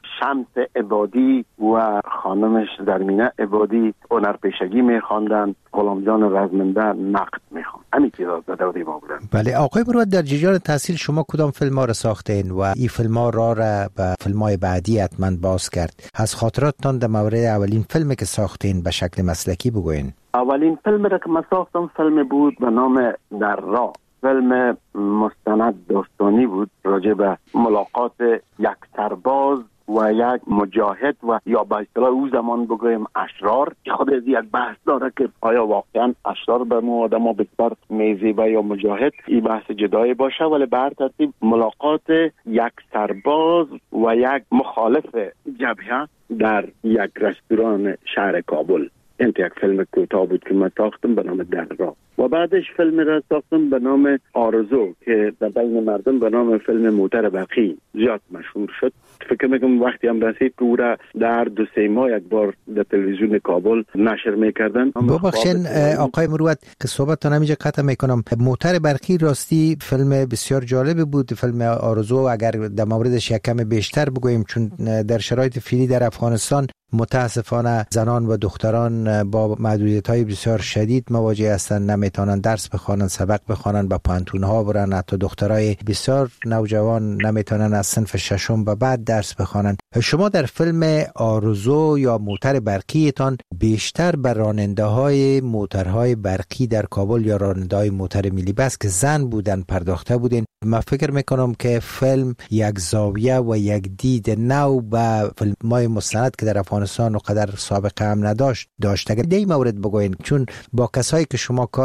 شمس عبادی و خانمش زرمینه عبادی هنرپیشگی میخواندن، غلام جان رزمنده نقد میخواند. همین چیزا در دوره ما بودن. بله آقای مروت، در جریان تحصیل شما کدام فیلم ها را ساختین و این فیلم ها را را به فیلم های بعدی حتما باز کرد؟ از خاطراتتان در مورد اولین فیلمی که ساختین به شکل مسلکی بگوین. اولین فیلم را که من ساختم فیلم بود به نام در راه. فیلم مستند داستانی بود راجع به ملاقات یک سرباز و یک مجاهد و یا به اصطلاح او زمان بگویم اشرار، که خود از یک بحث داره که آیا واقعا اشرار به ما آدم ها بسیار میزیبه یا مجاهد، این بحث جدایی باشه. ولی به هر ترتیب ملاقات یک سرباز و یک مخالف جبهه در یک رستوران شهر کابل. این یک فیلم کوتاه بود که من ساختم به نام در راه و بعدش فیلم را ساختم به نام آرزو که در بین مردم به نام فیلم موتر برقی زیاد مشهور شد. فکر میکنم وقتی هم رسید که او را در دو سه ماه یک بار در تلویزیون کابل نشر میکردن. ببخشین آقای مروت که صحبتتان همینجا قطع میکنم. موتر برقی راستی فیلم بسیار جالب بود. فیلم آرزو اگر در موردش یک کم بیشتر بگوییم، چون در شرایط فعلی در افغانستان متاسفانه زنان و دختران با محدودیت‌های بسیار شدید مواجه هستند، نمیتونن درس بخوانن، سبق بخوانن، با پانتون‌ها برن. حتی دخترای بسیار نوجوان نمیتونن از صنف ششم به بعد درس بخوانن. شما در فیلم آرزو یا موتر برقیتان بیشتر بر راننده‌های موترهای برقی در کابل یا راننده‌های موتر ملی بس که زن بودن پرداخته بودین. من فکر میکنم که فیلم یک زاویه و یک دید نو به فیلم‌های مستند که در افغانستان و قدر سابقه هم نداشت داشته. در این مورد بگوین، چون با کسایی که شما کار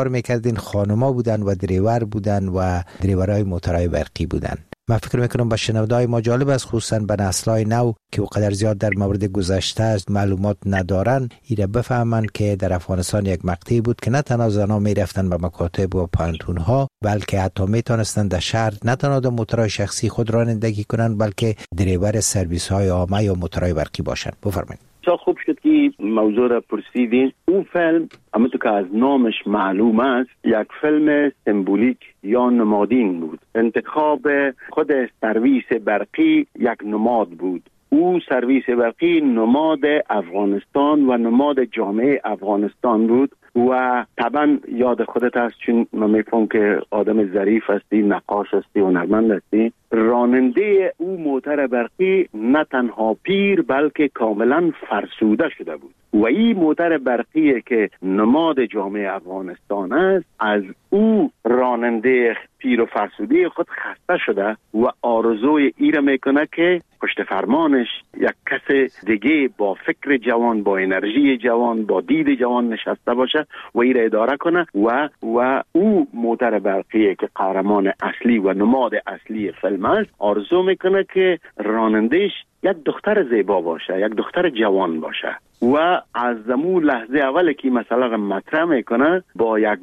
کار میکردین خانوما بودن و دریور بودن و دریورای موترهای برقی بودن. من فکر میکنم با شنونده‌های ما جالب است، خصوصا به نسل‌های نو که وقدر زیاد در مورد گذشته از معلومات ندارن، ایره بفهمن که در افغانستان یک مقطعی بود که نه تنها زنان میرفتن به مکاتب و پانتون‌ها، بلکه حتی میتونستن در شهر نه تنها در موترهای شخصی خود رانندگی کنن، بلکه دریور سرویس‌های عامه یا موترهای برقی باشن. بفرمایید. خوب شد که موضوع را پرسیدین. اون فیلم همونطور که از نامش معلوم است یک فیلم سمبولیک یا نمادین بود. انتخاب خود سرویس برقی یک نماد بود. او سرویس برقی نماد افغانستان و نماد جامعه افغانستان بود و طبعا یاد خودت هست، چون من میفهم که آدم ظریف هستی، نقاش هستی، هنرمند هستی. راننده او موتر برقی نه تنها پیر بلکه کاملا فرسوده شده بود و این موتر برقی که نماد جامعه افغانستان است، از او راننده پیر و فرسوده خود خسته شده و آرزوی ای را میکنه که پشت فرمانش یک کس دیگه با فکر جوان، با انرژی جوان، با دید جوان نشسته باشه و ای را اداره کنه و و او موتر برقی که قهرمان اصلی و نماد اصلی فیلم است، آرزو میکنه که رانندهش یک دختر زیبا باشه، یک دختر جوان باشه و از زمون لحظه اول که مثلا مطرح میکنه با یک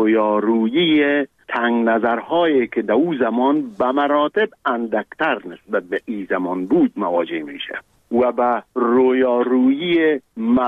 رویارویی تنگ نظرهایی که در او زمان به مراتب اندکتر نسبت به این زمان بود مواجه میشه و به رویارویی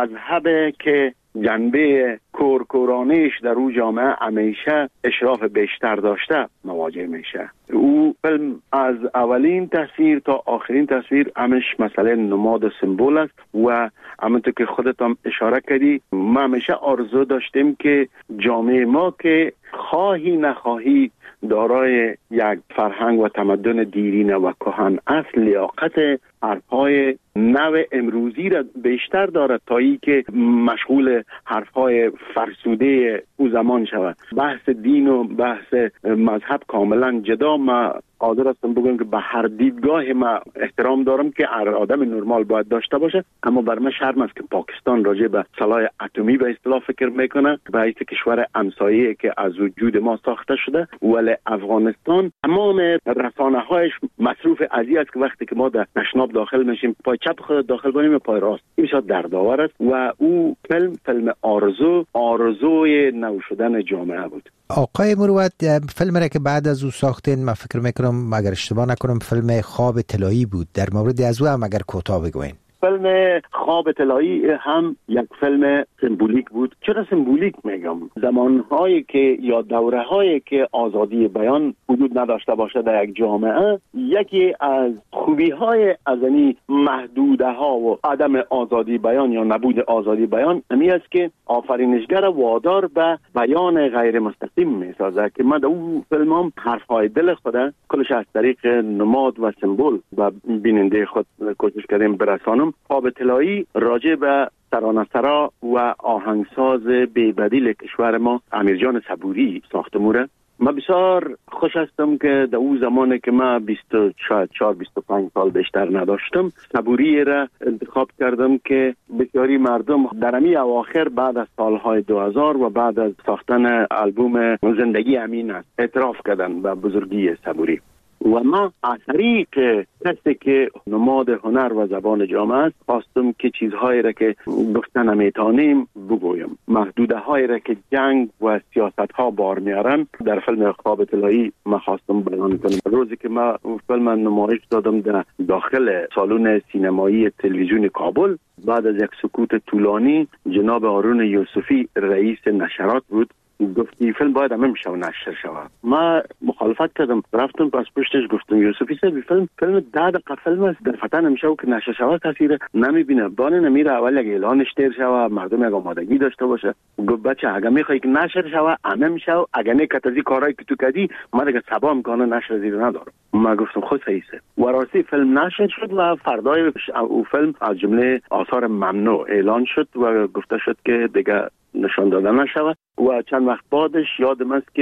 مذهب که جنبه کورکورانیش در او جامعه همیشه اشراف بیشتر داشته مواجه میشه. او فیلم از اولین تصویر تا آخرین تصویر همش مسئله نماد و سمبول است و همونطور که خودت هم اشاره کردی، ما همیشه آرزو داشتیم که جامعه ما که خواهی نخواهی دارای یک فرهنگ و تمدن دیرینه و کهن اصل، لیاقت حرفهای نو امروزی را بیشتر دارد تا ای که مشغول حرفهای فرسوده او زمان شود. بحث دین و بحث مذهب کاملا جدا. ما قادر هستم بگم که به هر دیدگاه ما احترام دارم که هر آدم نرمال باید داشته باشه، اما بر من شرم است که پاکستان راجع به سلاح اتمی به اصطلاح فکر میکنه، به حیث کشور همسایه‌ای که از وجود ما ساخته شده، ولی افغانستان تمام رسانه‌هایش مصروف ازی است که وقتی که ما در تشناب داخل میشیم پای چپ خود داخل کنیم و پای راست، این بسیار دردآور است و او فیلم فیلم آرزو آرزوی نو شدن جامعه بود. آقای مروت، فیلم را که بعد از او ساختین، من فکر میکنم اگر اشتباه نکنم فیلم خواب طلایی بود، در مورد از او هم اگر کوتاه بگوین. فیلم خواب طلایی هم یک فیلم سمبولیک بود. چرا سمبولیک میگم؟ زمانهایی که یا دورهایی که آزادی بیان وجود نداشته باشه در یک جامعه، یکی از خوبی های از این محدوده ها و عدم آزادی بیان یا نبود آزادی بیان همی است که آفرینشگر وادار به بیان غیر مستقیم میسازه که من در اون فیلم هم حرفهای دل خود کلش از طریق نماد و سمبول و بیننده خود کوشش کردیم برسانم. خواب طلایی راجع به ترانه‌سرا و آهنگساز بی‌بدیل کشور ما امیرجان صبوری ساخته موره. من بسیار خوش هستم که در اون زمانی که من بیست و چهار بیست و پنج سال بیشتر نداشتم، صبوری را انتخاب کردم که بسیاری مردم در امی اواخر بعد از سالهای دو هزار و بعد از ساختن آلبوم زندگی امین است اعتراف کردن به بزرگی صبوری و ما از طریق کسی که نماد هنر و زبان جامعه است خواستم که چیزهایی را که گفتن نمیتونیم بگویم، محدوده هایی را که جنگ و سیاست ها بار میارن در فیلم خواب طلایی ما خواستم بیان کنم. روزی که ما فیلم نمایش دادم در داخل سالن سینمایی تلویزیون کابل، بعد از یک سکوت طولانی جناب هارون یوسفی رئیس نشرات بود، گفتی فیلم باید همه میشه و نشر شود. ما مخالفت کردم، رفتم پس پشتش گفتم یوسفی صاحب فیلم فیلم ده دقیقه فیلم است، در فتن نمیشه و که نشر شود کسی نمیبینه، بانه نمیره اول یک اعلانش تیر شود، مردم یک آمادگی داشته باشه. گفت بچه اگه میخوای که نشر شود همه میشه و اگه نکت از این کارهایی که تو کردی ما دیگه صبا میکنه نشر زیر ندارم. ما گفتم خود صحیحه و راستی فیلم نشر شد و فردای او فیلم از جمله آثار ممنوع اعلان شد و گفته شد که دیگه نشان داده نشود و چند وقت بعدش یادم است که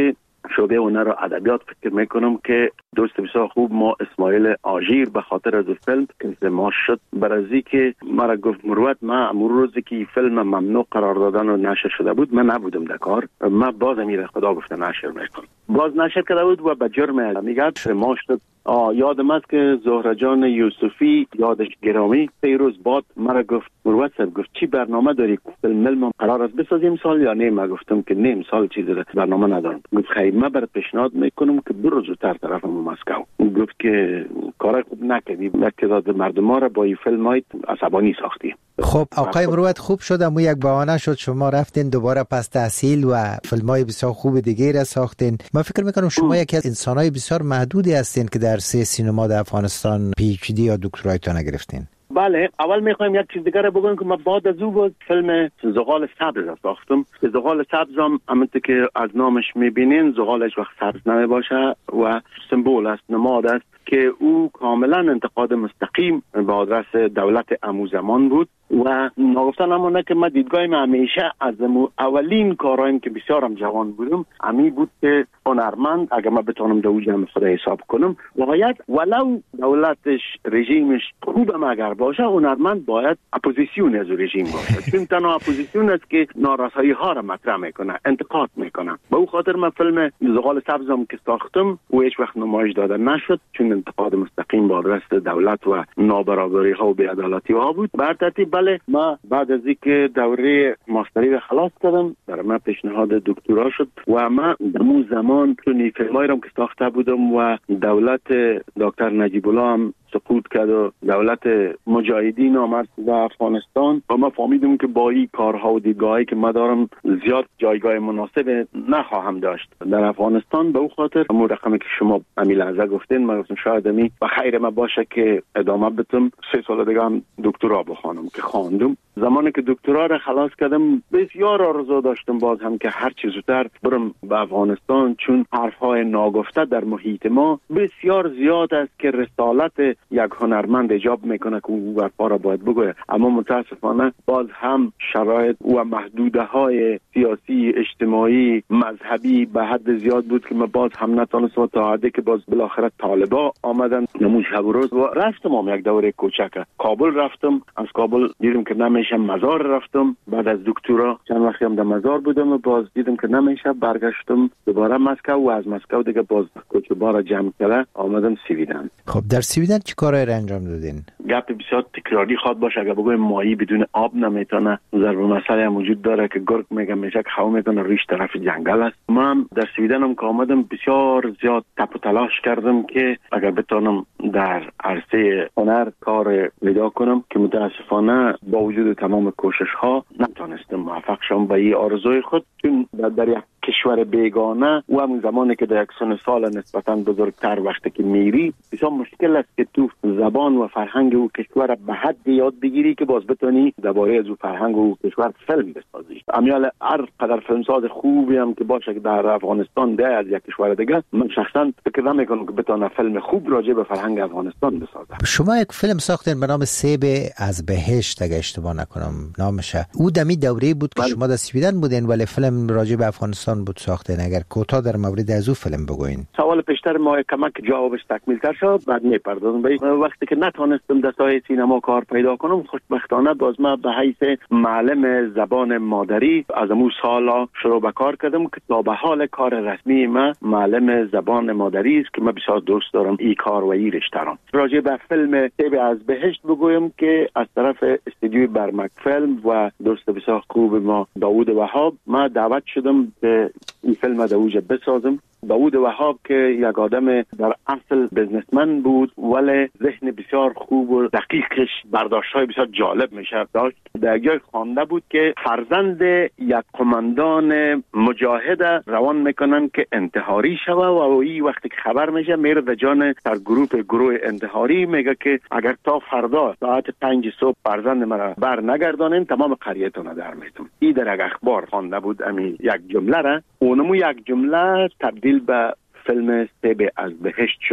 شعبه هنر و ادبیات فکر میکنم که دوست بسیار خوب ما اسماعیل آژیر به خاطر از فیلم که ما شد برازی که مرا گفت مروت ما امور روزی که فیلم ممنوع قرار دادن و نشر شده بود من نبودم در کار، ما باز امیر خدا گفته نشر میکنم، باز نشر کرده بود و به جرم میگه ما شد. یادم است که زهره جان یوسفی یادش گرامی سه روز بعد مرا گفت مروت صاحب گفت چی برنامه داری فیلم ما قرار است بسازیم سال یا نه؟ ما گفتم که نیم سال چیزی برنامه ندارم. گفت خیر من برات پیشنهاد میکنم که برو زودتر طرف مسکو. گفت که کار خوب نکردی، تعداد مردم را با این فیلم های عصبانی ساختی. خب آقای مروت خوب شد اما یک بهانه شد شما رفتین دوباره پس تحصیل و فیلم های بسیار خوب دیگه را ساختین. من فکر میکنم شما یکی از انسانای بسیار محدودی هستین که در سه سینما در افغانستان پی اچ دی یا دکترایتون گرفتین. بله، اول میخوایم یک چیز دیگه بگم که من بعد از او بود فیلم زغال سبز ساختم که زغال سبز هم همونطور که از نامش میبینین زغالش وقت سبز نمی باشه و سمبول است، نماد است که او کاملا انتقاد مستقیم به آدرس دولت امو زمان بود و نگفتن همونه که من دیدگاهیم همیشه از اولین کارهایم که بسیارم جوان بودم امی بود که هنرمند اگر من بتونم دو جمع خدا حساب کنم باید ولو دولتش رژیمش خوبم اگر باشه هنرمند باید اپوزیسیون از رژیم باشه چون تنها اپوزیسیون است که نارسایی ها را مطرح میکنه، انتقاد میکنه. به او خاطر من فیلم زغال سبزم که ساختم و هیچ وقت نمایش داده نشد چون انتقاد مستقیم به آدرس دولت و نابرابری ها و بی‌عدالتی ها بود. بر ترتیب بله ما بعد از اینکه دوره ماستری را خلاص کردم در من پیشنهاد دکترا شد و ما در اون زمان چون فیلمایی را که ساخته بودم و دولت دکتر نجیب الله هم سقوط کرد و دولت مجاهدین آمد در افغانستان و ما فهمیدیم که با این کارها و دیدگاهی که ما دارم زیاد جایگاه مناسب نخواهم داشت در افغانستان. به او خاطر همون رقمی که شما امیل لحظه گفتین ما گفتم شاید امی و خیر ما باشه که ادامه بدم سه سال دیگه هم دکترا بخوانم که خواندم. زمانی که دکترا را خلاص کردم بسیار آرزو داشتم باز هم که هر چیز زودتر برم به افغانستان چون حرفهای ناگفته در محیط ما بسیار زیاد است که رسالت یک هنرمند ایجاب میکنه که او برپا را باید بگوید، اما متاسفانه باز هم شرایط و محدوده های سیاسی اجتماعی مذهبی به حد زیاد بود که من باز هم نتونستم تا حدی که باز بالاخره طالبا آمدن نمون شب و روز و رفتم هم یک دوره کوچک کابل رفتم. از کابل دیدم که نمیشه مزار رفتم. بعد از دکترا چند وقتی هم در مزار بودم و باز دیدم که نمیشه برگشتم دوباره مسکو و از مسکو دیگه باز کوچبارا جمع کرده آمدم سویدن. خب در سویدن چی کارایی را انجام دادین؟ گپ بسیار تکراری خواد باشه اگر بگویم ماهی بدون آب نمیتونه. ضرب مسئله هم وجود داره که گرگ میگه میشه که خو میکنه ریش طرف جنگل است. من در سویدن هم که آمدم بسیار زیاد تپ و تلاش کردم که اگر بتونم در عرصه هنر کار پیدا کنم که متاسفانه با وجود تمام کوشش ها نتونستم موفق شم به این آرزوی خود چون در یک کشور بیگانه و همون زمانی که در یک سن سال نسبتاً بزرگتر وقتی که میری بسیار مشکل است که تو زبان و فرهنگ او کشور به حد یاد بگیری که باز بتونی درباره از او فرهنگ و کشور فیلم بسازی. امیال هر قدر فیلمساز خوبی هم که باشه که در افغانستان ده از یک کشور دیگه من شخصا فکر نمیکنم که بتونه فیلم خوب راجع به فرهنگ افغانستان بسازه. شما یک فیلم ساختین به نام سیب از بهشت اگه اشتباه نکنم نامشه. او دمی دوره بود که بله. شما در سویدن بودین ولی فیلم راجع به افغانستان بود ساختین. اگر کوتاه در مورد از او فیلم بگوین. سوال پیشتر ما کمک جوابش تکمیل تر شد بعد میپردازم به وقتی که نتونستم در ساحه سینما کار پیدا کنم خوشبختانه باز ما به حیث معلم زبان مادری از امو سالا شروع به کار کردم که تا به حال کار رسمی ما معلم زبان مادری است که من بسیار دوست دارم این کار و این رشته را. راجع به فیلم سیب از بهشت بگویم که از طرف استودیوی برمک فیلم و دوست بسیار خوب ما داوود وهاب ما دعوت شدم که این فیلم در اوج بسازم. داوود وهاب که یک آدم در اصل بزنسمن بود ولی ذهن بسیار خوب و دقیقش برداشت‌های بسیار جالب میشه داشت. در جای خوانده بود که فرزند یک قماندان مجاهد روان میکنن که انتحاری شوه و این وقتی که خبر میشه میره در جان در گروه گروه انتحاری میگه که اگر تا فردا ساعت پنج صبح فرزند مرا بر نگردانین تمام قریتون در میتون. این در یک اخبار خوانده بود امی یک جمله را اونمو یک جمله تبدیل به فیلم سیب از بهشت شد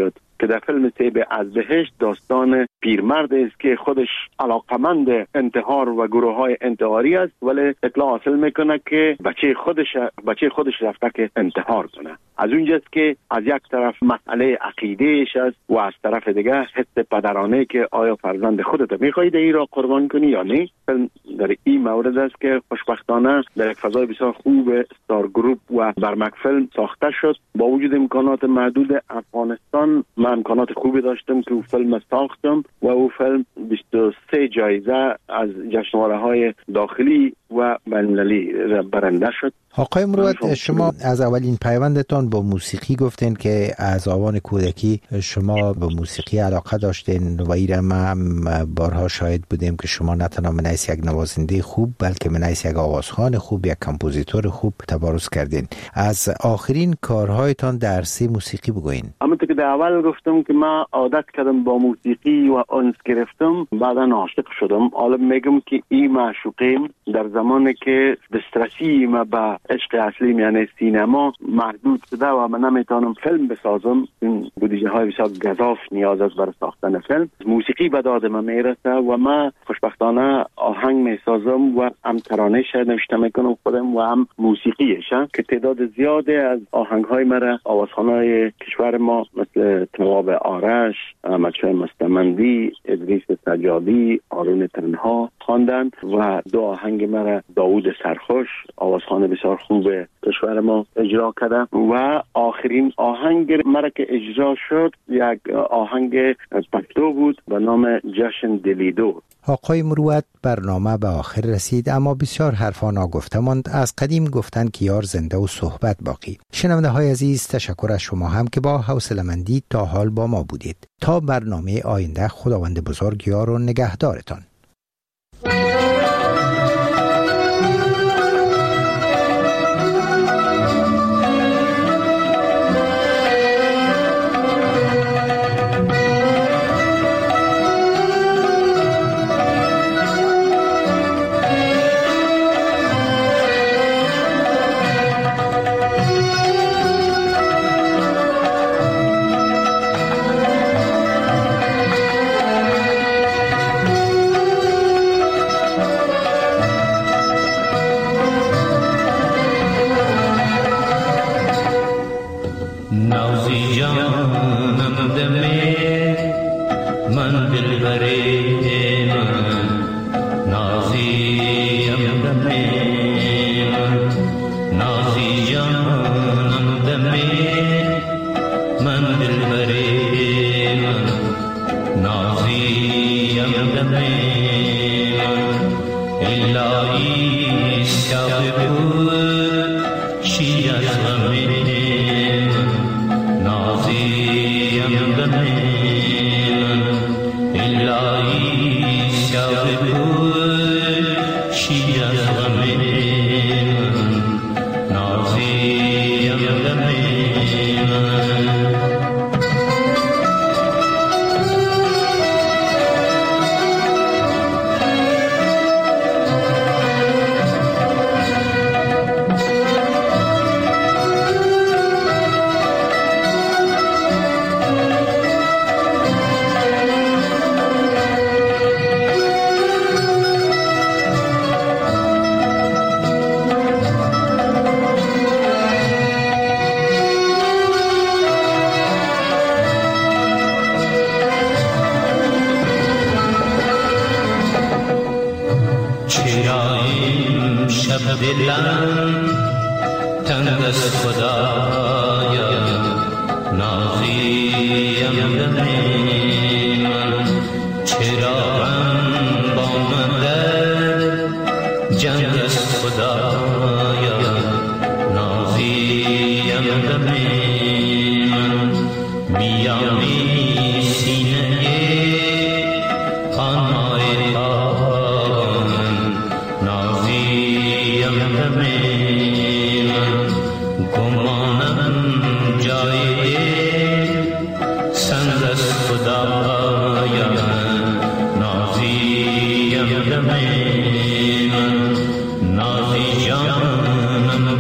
که در فیلم سیب از بهشت داستان پیرمرد است که خودش علاقمند انتحار و گروه های انتحاری است، ولی اطلاع حاصل میکنه که بچه خودش بچه خودش رفته که انتحار کنه. از اونجاست که از یک طرف مسئله عقیدهش است و از طرف دیگه حس پدرانه که آیا فرزند خودت میخواهی این را قربان کنی یا نه. در این مورد است که خوشبختانه در یک فضای بسیار خوب ستار گروپ و برمک فیلم ساخته شد. با وجود امکانات محدود افغانستان من امکانات خوبی داشتم که او فیلم ساختم و او فیلم بیست و سه جایزه از جشنواره های داخلی و بین‌المللی برنده شد. آقای مروت، شما از اولین پیوندتان با موسیقی گفتین که از آوان کودکی شما به موسیقی علاقه داشتین و ایره ما بارها شاهد بودیم که شما نه تنها منیس یک نوازنده خوب بلکه منیس یک آوازخوان خوب، یک کمپوزیتور خوب تبارز کردین. از آخرین کارهایتان در عرصه موسیقی بگوین. همونطور که در اول گفتم که من عادت کردم با موسیقی و انس گرفتم، بعدا عاشق شدم. حالا میگم که این معشوقیم در زمانی که دسترسی ما به عشق اصلی یعنی سینما محدود شده و من نمیتونم فیلم بسازم، این بودجه های بسیار گزاف نیاز است برای ساختن فیلم. موسیقی به داد من میرسه و من خوشبختانه آهنگ میسازم و هم ترانه‌اش نوشته میکنم خودم و هم موسیقیش که تعداد زیاده از آهنگ های مرا آوازخوانای کشور ما مثل تواب آرش، احمد شاه مستمندی، ادریس سجادی، آرون تنها خواندن و دو آهنگ مرا داوود سرخوش آوازخوان بسیار خوب کشور ما اجرا کرده و آخرین آهنگ مرا که اجرا شد یک آهنگ پشتو بود به نام جشن دلیدو. آقای مروت، برنامه به آخر رسید اما بسیار حرفا ناگفته ماند. از قدیم گفتن که یار زنده و صحبت باقی. شنونده های عزیز، تشکر از شما هم که با حوصله‌مندی تا حال با ما بودید. تا برنامه آینده، خداوند بزرگ یار و نگهدارتان.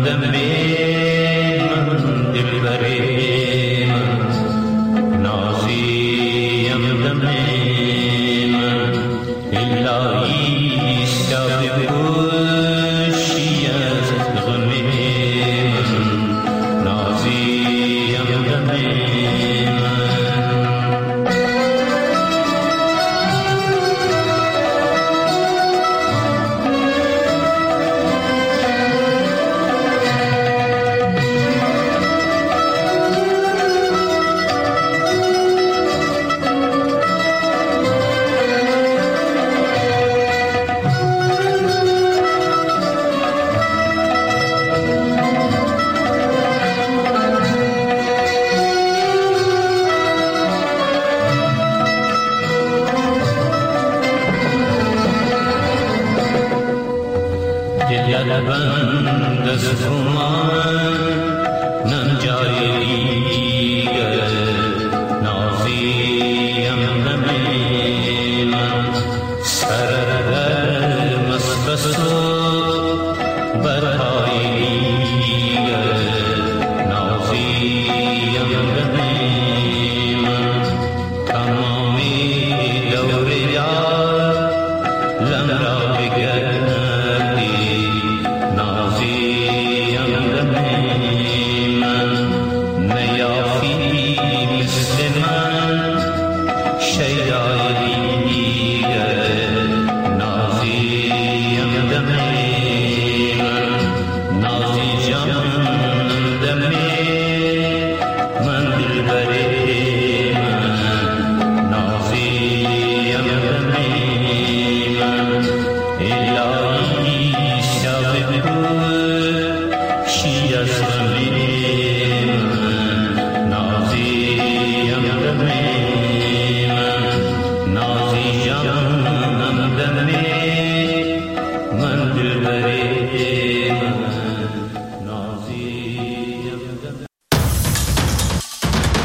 Nazi بند از